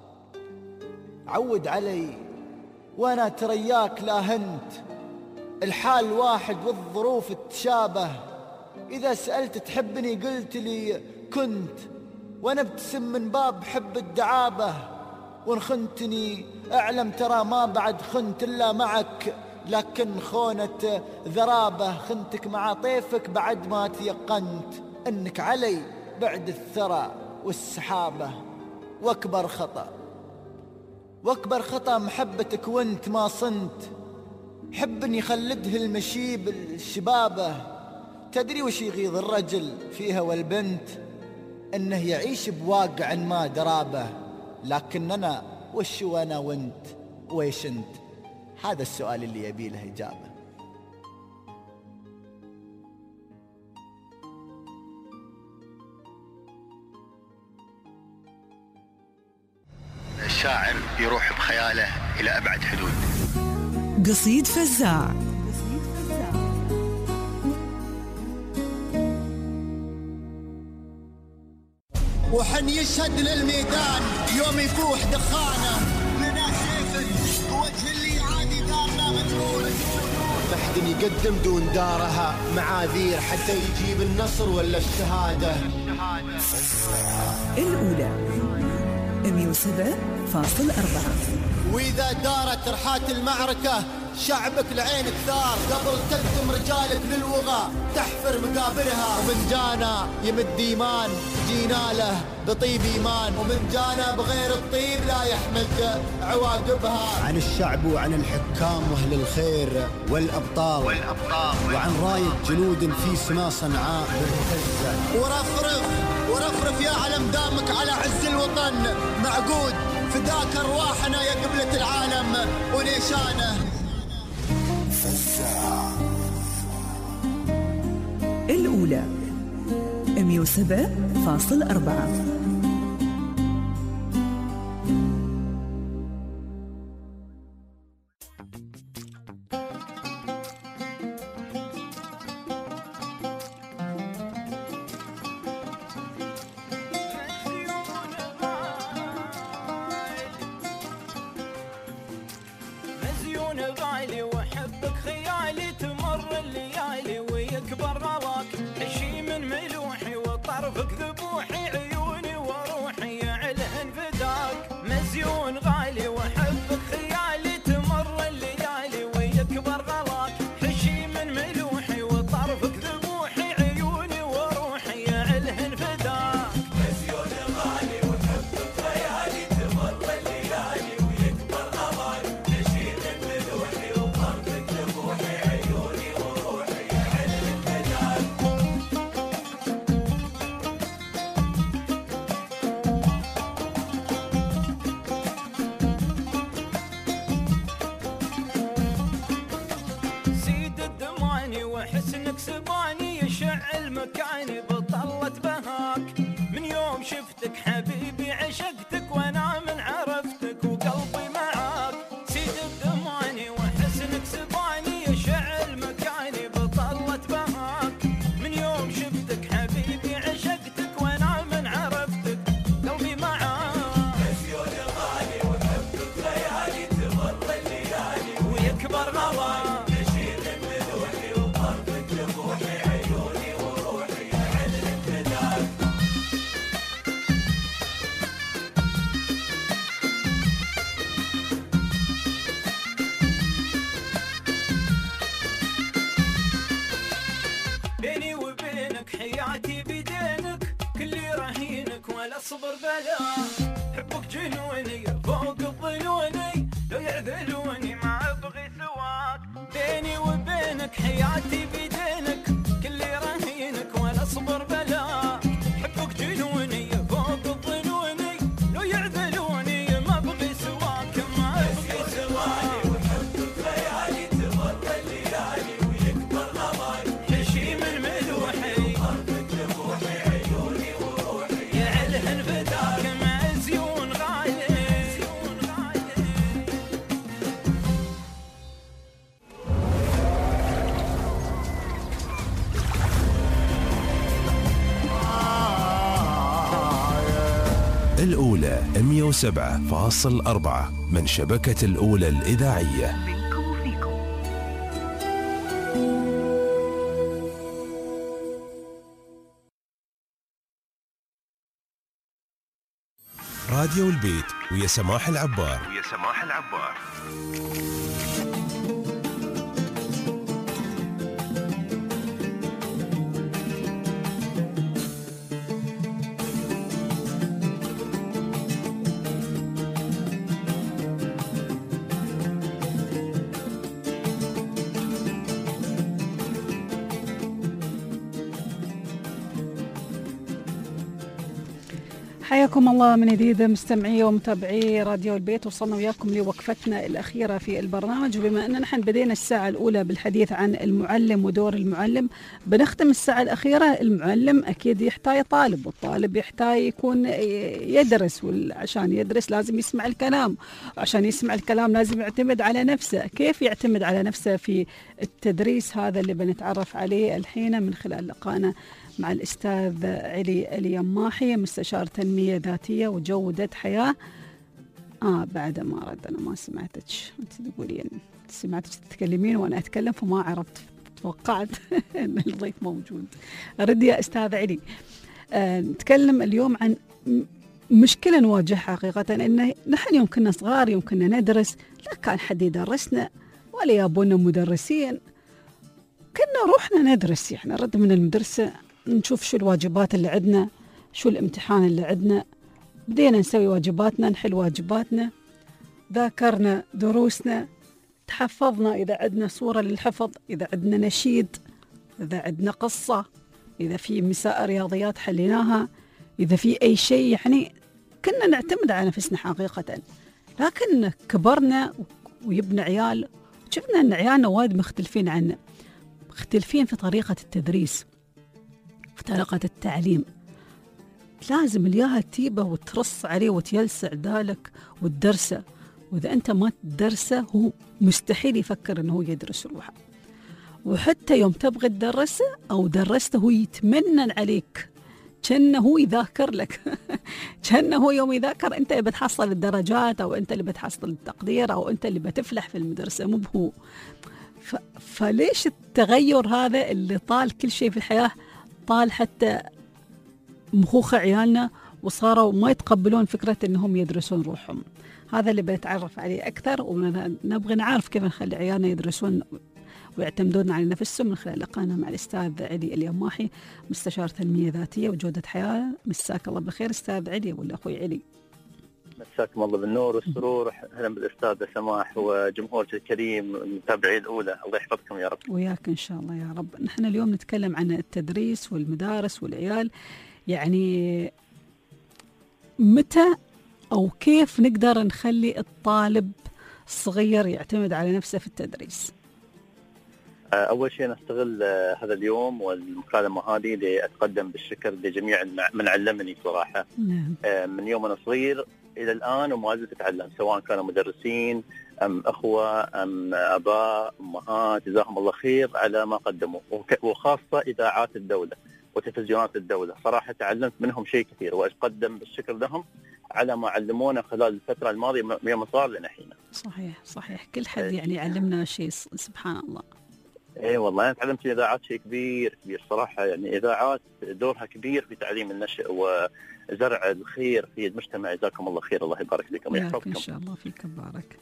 عود علي وانا ترياك لا هنت. الحال واحد والظروف تشابه. اذا سألت تحبني قلت لي كنت، وانا ابتسم من باب حب الدعابة. وان خنتني اعلم ترى ما بعد خنت الا معك، لكن خونة ذرابة. خنتك مع طيفك بعد ما تيقنت انك علي بعد الثرى والسحابة. واكبر خطأ محبتك وانت ما صنت. حب ان يخلده المشيب الشبابة. تدري وش يغيظ الرجل فيها والبنت؟ انه يعيش بواقع ما درابه. لكن انا وش وانا وانت ويش انت؟ هذا السؤال اللي يبي له اجابه.
الشاعر يروح بخياله الى ابعد حدود.
قصيد فزاع.
وحن يشهد للميدان يوم يفوح دخانه. لنا سيف وجه اللي عادي دارنا مجنون. محد يقدم دون دارها معاذير حتى يجيب النصر ولا الشهادة.
الأولى 107.4.
وإذا دارت رحات المعركة شعبك لعينك ثار. قبل تقدم رجالك للوغى تحفر مقابرها. ومن جانا يمد إيمان جينا له بطيب إيمان. ومن جانا بغير الطيب لا يحمد عواقبها.
عن الشعب وعن الحكام واهل الخير والابطال وعن راية جنود في سما صنعاء بالمهزة.
ورفرف يا علم دامك على عز الوطن معقود. فداك ارواحنا يا قبلة العالم ونيشانه.
الأولى 107.4.
مزيون غالي وحبك خيالي. تمر الليالي ويكبر غلاك. عشي من ملوحي وطرفك ذبوحي. عيوني وروحي يعلهن فداك. مزيون غالي وحبك خيالي. تمر الليالي ويكبر غلاك. عشي من ملوحي وطرفك ذبوحي. عيوني وروحي يعلهن فداك. مزيون غالي وحبك خيالي. تمر الليالي ويكبر غلاك. عشي من ملوحي وطرفك ذبوحي. عيوني وروحي يعلهن فداك. سيد الدماني وحسنك سباني. يشعل مكاني بطلة بهاك. من يوم شفتك حبيبي عشقتك. وانا من عرفتك وقلبي معاك. سيد الدماني وحسنك سباني. يشعل مكاني بطلة بهاك. من يوم شفتك حبيبي عشقتك. وانا من عرفتك قلبي معاك. مزيون غالي وحبك خيالي. تمر الليالي ويكبر غلاك. ولا صبر بلا حبك جنوني فوق الظنوني لو يعذلوني ما ابغي سواك بيني وبينك حياتي بيدينك كلي رهينك ولا صبر بلا حبك جنوني فوق الظنوني لو يعذلوني ما ابغي سواك ما ابغي سواك وحبك ليالي تمر الليالي ويكبر غماري هشيم الملوحي قلبك لروحي عيوني وروحي يعلهن فداك مع زيون غالي
الأولى 107.4 من شبكة الأولى الإذاعية. راديو البيت ويا سماح العبار.
حياكم الله من جديد مستمعي ومتابعي راديو البيت. وصلنا وياكم لوقفتنا الأخيرة في البرنامج، وبما أننا نحن بدينا الساعة الأولى بالحديث عن المعلم ودور المعلم، بنختم الساعة الأخيرة. المعلم أكيد يحتاج طالب، والطالب يحتاج يكون يدرس، وعشان يدرس لازم يسمع الكلام، وعشان يسمع الكلام لازم يعتمد على نفسه. كيف يعتمد على نفسه في التدريس؟ هذا اللي بنتعرف عليه الحين من خلال لقائنا مع الأستاذ علي اليماحي، مستشار تنمية ذاتية وجودة حياة. بعد ما رد أنا ما سمعتك، أنت تقولين سمعتك تتكلمين وأنا أتكلم فما عرفت، توقعت أن الضيف موجود. رد يا أستاذ علي. نتكلم اليوم عن مشكلة نواجهها حقيقة، إن نحن يوم كنا صغار يوم كنا ندرس لا كان حد يدرسنا ولا يابونا مدرسين، كنا روحنا ندرس، يعني نرد من المدرسة نشوف شو الواجبات اللي عندنا، شو الامتحان اللي عندنا، بدينا نسوي واجباتنا، نحل واجباتنا، ذاكرنا دروسنا، تحفظنا إذا عندنا صورة للحفظ، إذا عندنا نشيد، إذا عندنا قصة، إذا في مساء رياضيات حليناها، إذا في أي شيء، يعني كنا نعتمد على نفسنا حقيقة. لكن كبرنا ويبنى عيال، شفنا أن عيالنا وايد مختلفين عنا، مختلفين في طريقة التدريس، في طريقة التعليم. لازم الياها تجيبه وترص عليه وتيلسع ذلك وتدرسه، وإذا أنت ما تدرسه هو مستحيل يفكر أنه يدرس روحه. وحتى يوم تبغى تدرسه أو درسته هو يتمنن عليك، كأنه هو يذاكر لك كأنه هو يوم يذاكر أنت اللي بتحصل الدرجات، أو أنت اللي بتحصل التقدير، أو أنت اللي بتفلح في المدرسة، مو بهو. فليش التغير هذا اللي طال كل شيء في الحياة، طال حتى مخوخ عيالنا وصاروا ما يتقبلون فكرة أنهم يدرسون روحهم. هذا اللي بنتعرف عليه أكثر، ونبغى نعرف كيف نخلي عيالنا يدرسون ويعتمدون على نفسهم من خلال لقائنا مع الأستاذ علي اليماحي، مستشار تنمية ذاتية وجودة حياة. مساك الله بالخير أستاذ علي ولا أخوي علي؟
مساكم الله بالنور والسرور. أهلا بالأستاذ سماح وجمهورك الكريم متابعي الأولى، الله يحفظكم يا رب.
وياك إن شاء الله يا رب. نحن اليوم نتكلم عن التدريس والمدارس والعيال، يعني متى أو كيف نقدر نخلي الطالب الصغير يعتمد على نفسه في التدريس؟
أول شيء نستغل هذا اليوم والمكالمة هذه لأتقدم بالشكر لجميع من علمني صراحة. من يوم أنا صغير إلى الآن وما زلت أتعلم، سواء كانوا مدرسين أم أخوة أم أباء أمهات، جزاهم الله خير على ما قدموا، وخاصة إذاعات الدولة وتلفزيونات الدولة. صراحة تعلمت منهم شيء كثير، وأتقدم بالشكر لهم على ما علمونا خلال الفترة الماضية يوم صار لنا حين.
صحيح كل حد يعني يعلمنا شيء، سبحان الله.
اي والله انا تعلمت في الاذاعات شيء كبير صراحه، يعني اذاعات دورها كبير في تعليم النشء وزرع الخير في المجتمع. جزاكم الله خير، الله يبارك فيكم ويحفظكم.
ان شاء الله فيك بارك.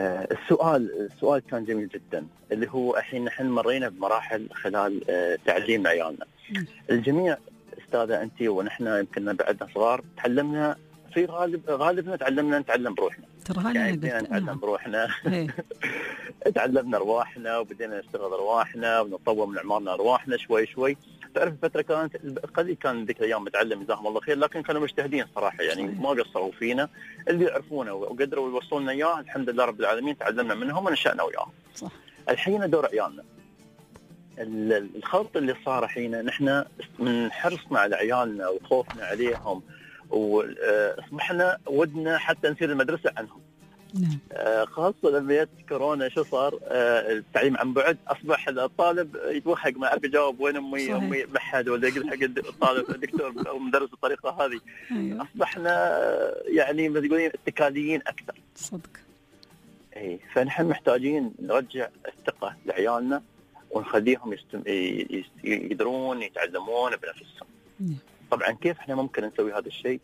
السؤال كان جميل جدا، اللي هو الحين نحن مرينا بمراحل خلال تعليم عيالنا. الجميع استاذه انت ونحن يمكن بعدنا صغار تعلمنا في غالبنا تعلمنا نتعلم بروحنا.
يعني
نتعلم بروحنا. تعلمنا ارواحنا وبدينا نشتغل ارواحنا ونطور من اعمارنا ارواحنا شوي شوي. تعرف الفتره كانت قليل كان ذيك الايام متعلم جزاهم الله خير، لكن كانوا مجتهدين صراحه يعني ما قصروا فينا، اللي يعرفونه وقدروا يوصلنا اياه الحمد لله رب العالمين تعلمنا منهم ونشأنا وياهم.
صح.
الحين دور عيالنا. الخلط اللي صار الحين نحن من حرصنا على عيالنا وخوفنا عليهم واصبحنا ودنا حتى نسير المدرسه عنهم. خاصه لما جت كورونا شو صار؟ التعليم عن بعد، اصبح الطالب يتوهق ما يعرف يجاوب وين امي ما حد، ولا يقول حق الطالب الدكتور او مدرس الطريقه هذه. اصبحنا يعني ما تقولين اتكاليين اكثر.
صدق.
اي فنحن محتاجين نرجع الثقه لعيالنا ونخليهم يقدرون يتعلمون بنفسهم. طبعا كيف احنا ممكن نسوي هذا الشيء؟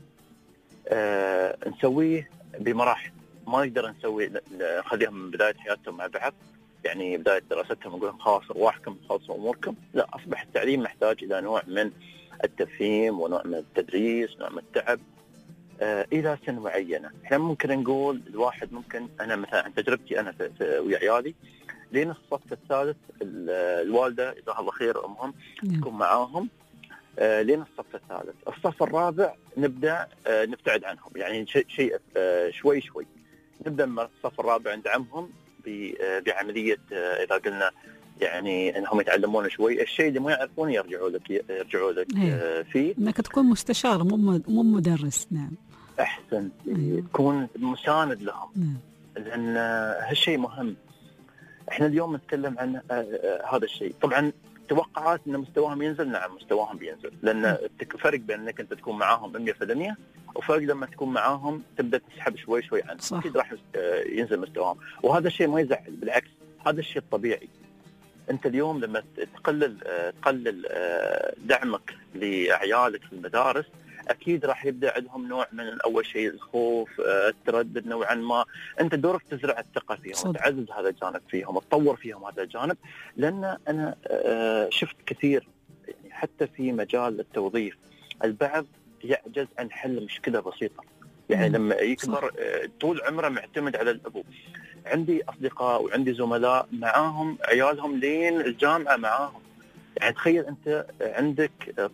نسويه بمراحل، ما نقدر نخليهم من بدايه حياتهم مع بعض، يعني بدايه دراستهم نقول لهم خلاص ارواحكم خلصوا اموركم، لا، اصبح التعليم محتاج الى نوع من التفهيم ونوع من التدريس، نوع من التعب الى سن معينه. احنا ممكن نقول الواحد ممكن، انا مثلا عن تجربتي انا ويا عيالي لين الصف الثالث الوالده جزاها الله خير امهم تكون معاهم لين الصف الثالث. الصف الرابع نبدا نبتعد عنهم، يعني شيء شوي شوي نبدا من الصف الرابع ندعمهم بعمليه اذا قلنا يعني انهم يتعلمون شوي الشيء اللي ما يعرفونه يرجعوا لك فيه،
انك تكون مستشار مو مدرس. نعم
احسن. تكون مساند لهم. لان هالشيء مهم. احنا اليوم نتكلم عن هذا الشيء. طبعا توقعات ان مستواهم ينزل، نعم مستواهم بينزل، لان فرق بين انك انت تكون معاهم 100% وفرق لما تكون معاهم تبدا تسحب شوي شوي عنهم، اكيد راح ينزل مستواهم، وهذا الشيء ما يزعل، بالعكس هذا الشيء الطبيعي. انت اليوم لما تقلل دعمك لعيالك في المدارس اكيد راح يبدا عندهم نوع من اول شيء الخوف، التردد نوعا ما. انت دورك تزرع الثقه فيهم، تعزز هذا الجانب فيهم، تطور فيهم هذا الجانب. لان انا شفت كثير يعني حتى في مجال التوظيف البعض يعجز عن حل مشكله بسيطه، يعني لما يكبر طول عمره معتمد على الابو. عندي اصدقاء وعندي زملاء معاهم عيالهم لين الجامعه معاهم، يعني تخيل انت عندك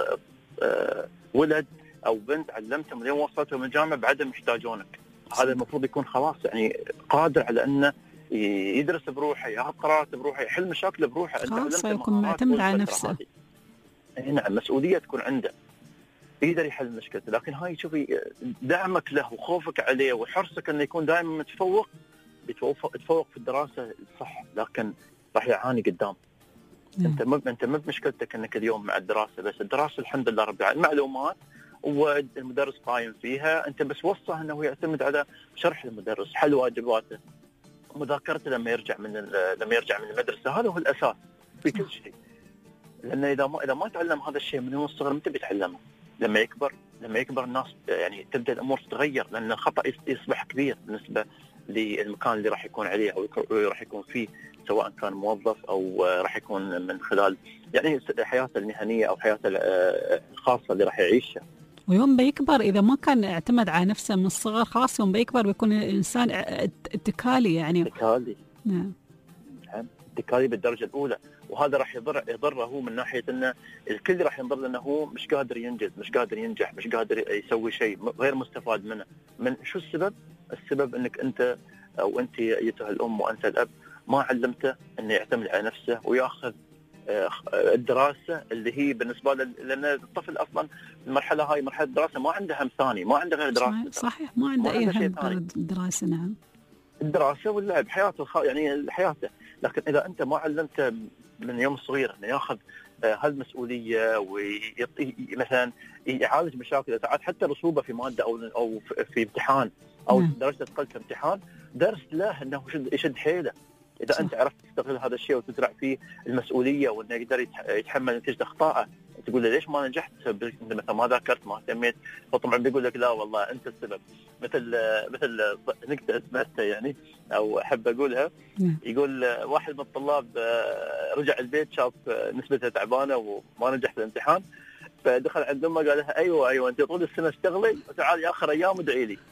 ولد او بنت علمتهم لين وصلتهم الجامعه بعدهم يحتاجونك. هذا المفروض يكون خلاص يعني قادر على انه يدرس بروحه، ياخذ قرارات بروحه، يحل مشاكله بروحه. انت
خلاص يكون معتمد على نفسه.
نعم مسؤوليه تكون عنده، يقدر يحل مشكلته. لكن هاي شوفي دعمك له وخوفك عليه وحرصك انه يكون دائما متفوق، يتفوق في الدراسه صح، لكن راح يعاني قدام. انت مو بمشكلتك انك اليوم مع الدراسه بس، الدراسه الحمد لله رب العالمين معلومات والمدرس قايم فيها، انت بس وصه انه يعتمد على شرح المدرس، حل واجباته، مذاكرته لما يرجع من المدرسه. هذا هو الاساس في كل شيء. لان اذا ما تعلم هذا الشيء من الصغر متى بيتعلمه؟ لما يكبر الناس يعني تبدا الامور تتغير، لان الخطا يصبح كبير بالنسبه للمكان اللي راح يكون عليه او راح يكون فيه، سواء كان موظف او راح يكون من خلال يعني حياته المهنيه او حياته الخاصه اللي راح يعيشها.
ويوم بيكبر اذا ما كان اعتمد على نفسه من الصغر، خلاص يوم بيكبر بيكون الانسان اتكالي، يعني
اتكالي.
نعم
اتكالي بالدرجه الاولى، وهذا راح يضره من ناحيه انه الكل راح ينظر له انه هو مش قادر ينجز، مش قادر ينجح، مش قادر يسوي شيء، غير مستفاد منه. من شو السبب؟ السبب انك انت او انت ايتها الام وانت الاب ما علمته انه يعتمد على نفسه وياخذ الدراسه اللي هي بالنسبه له، لان الطفل اصلا المرحله هاي مرحله الدراسه ما عنده هم ثاني، ما عنده غير دراسه.
صحيح، ما عنده اي هم غير الدراسه. نعم الدراسه
واللعب، حياته يعني حياته. لكن اذا انت ما علمته من يوم صغير انه ياخذ هالمسؤوليه ومثلا يعالج مشاكل، ساعات حتى رسوبه في ماده او في امتحان او درجه تقل في امتحان، درس له انه يشد حيله. اذا صح. انت عرفت تستغل هذا الشيء وتزرع فيه المسؤوليه وانه يقدر يتحمل نتيجه اخطائه، تقول له ليش ما نجحت؟ انت مثلا ما ذاكرت، ما اهتميت. فطبعا بيقول لك لا والله انت السبب. مثل نكته سمعتها يعني او احب اقولها، يقول واحد من الطلاب رجع البيت شاف نسبته تعبانه وما نجح في الامتحان، فدخل عند امه قال لها ايوه انت طول السنه اشتغلي وتعالي اخر ايام ادعي لي.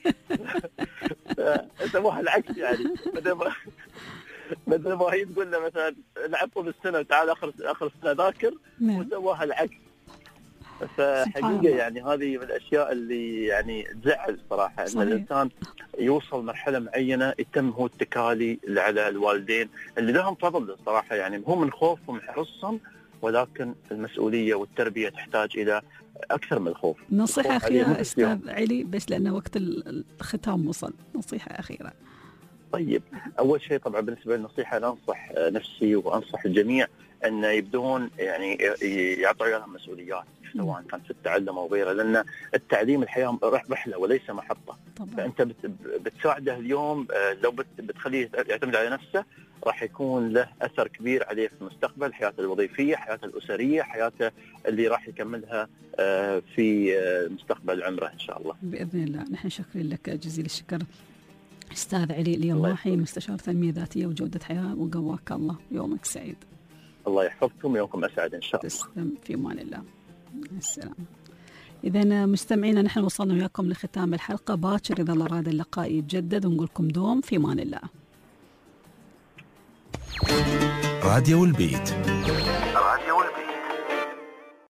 سموها العكس يعني، مثل ما هي تقول له مثلا لعب طول السنه وتعال اخر السنه ذاكر، وسواها العكس. فحقيقه يعني هذه من الاشياء اللي يعني تزعل صراحه، ان الانسان يوصل مرحله معينه يتم هو التكالي على الوالدين اللي لهم فضل صراحه، يعني هو من خوفهم من حرصهم، ولكن المسؤوليه والتربيه تحتاج الى اكثر من الخوف.
نصيحه اخيره استاذ علي، بس لان وقت الختام وصل، نصيحه اخيره.
طيب، اول شيء طبعا بالنسبه للنصيحه انا انصح نفسي وانصح الجميع ان يبدون يعني يعطوا عيالهم مسؤوليات، سواء كانت في التعلم او غيره، لان التعليم الحياه رحله وليس محطه. طبعا. فانت بتساعده اليوم، لو بتخليه يعتمد على نفسه راح يكون له اثر كبير عليه في المستقبل، حياته الوظيفيه، حياته الاسريه، حياته اللي راح يكملها في مستقبل عمره ان شاء الله.
باذن الله. نحن شاكرين لك جزيل الشكر استاذ علي اليماحي، مستشار تنميه ذاتيه وجوده حياه، وقواك الله، يومك سعيد.
الله يحفظكم ويومكم اسعد ان شاء الله.
تسلم، في امان الله. السلام. إذا مستمعينا نحن وصلنا وياكم لختام الحلقة، باكر إذا الله أراد اللقاء يتجدد، ونقول لكم دوم في امان الله.
راديو البيت.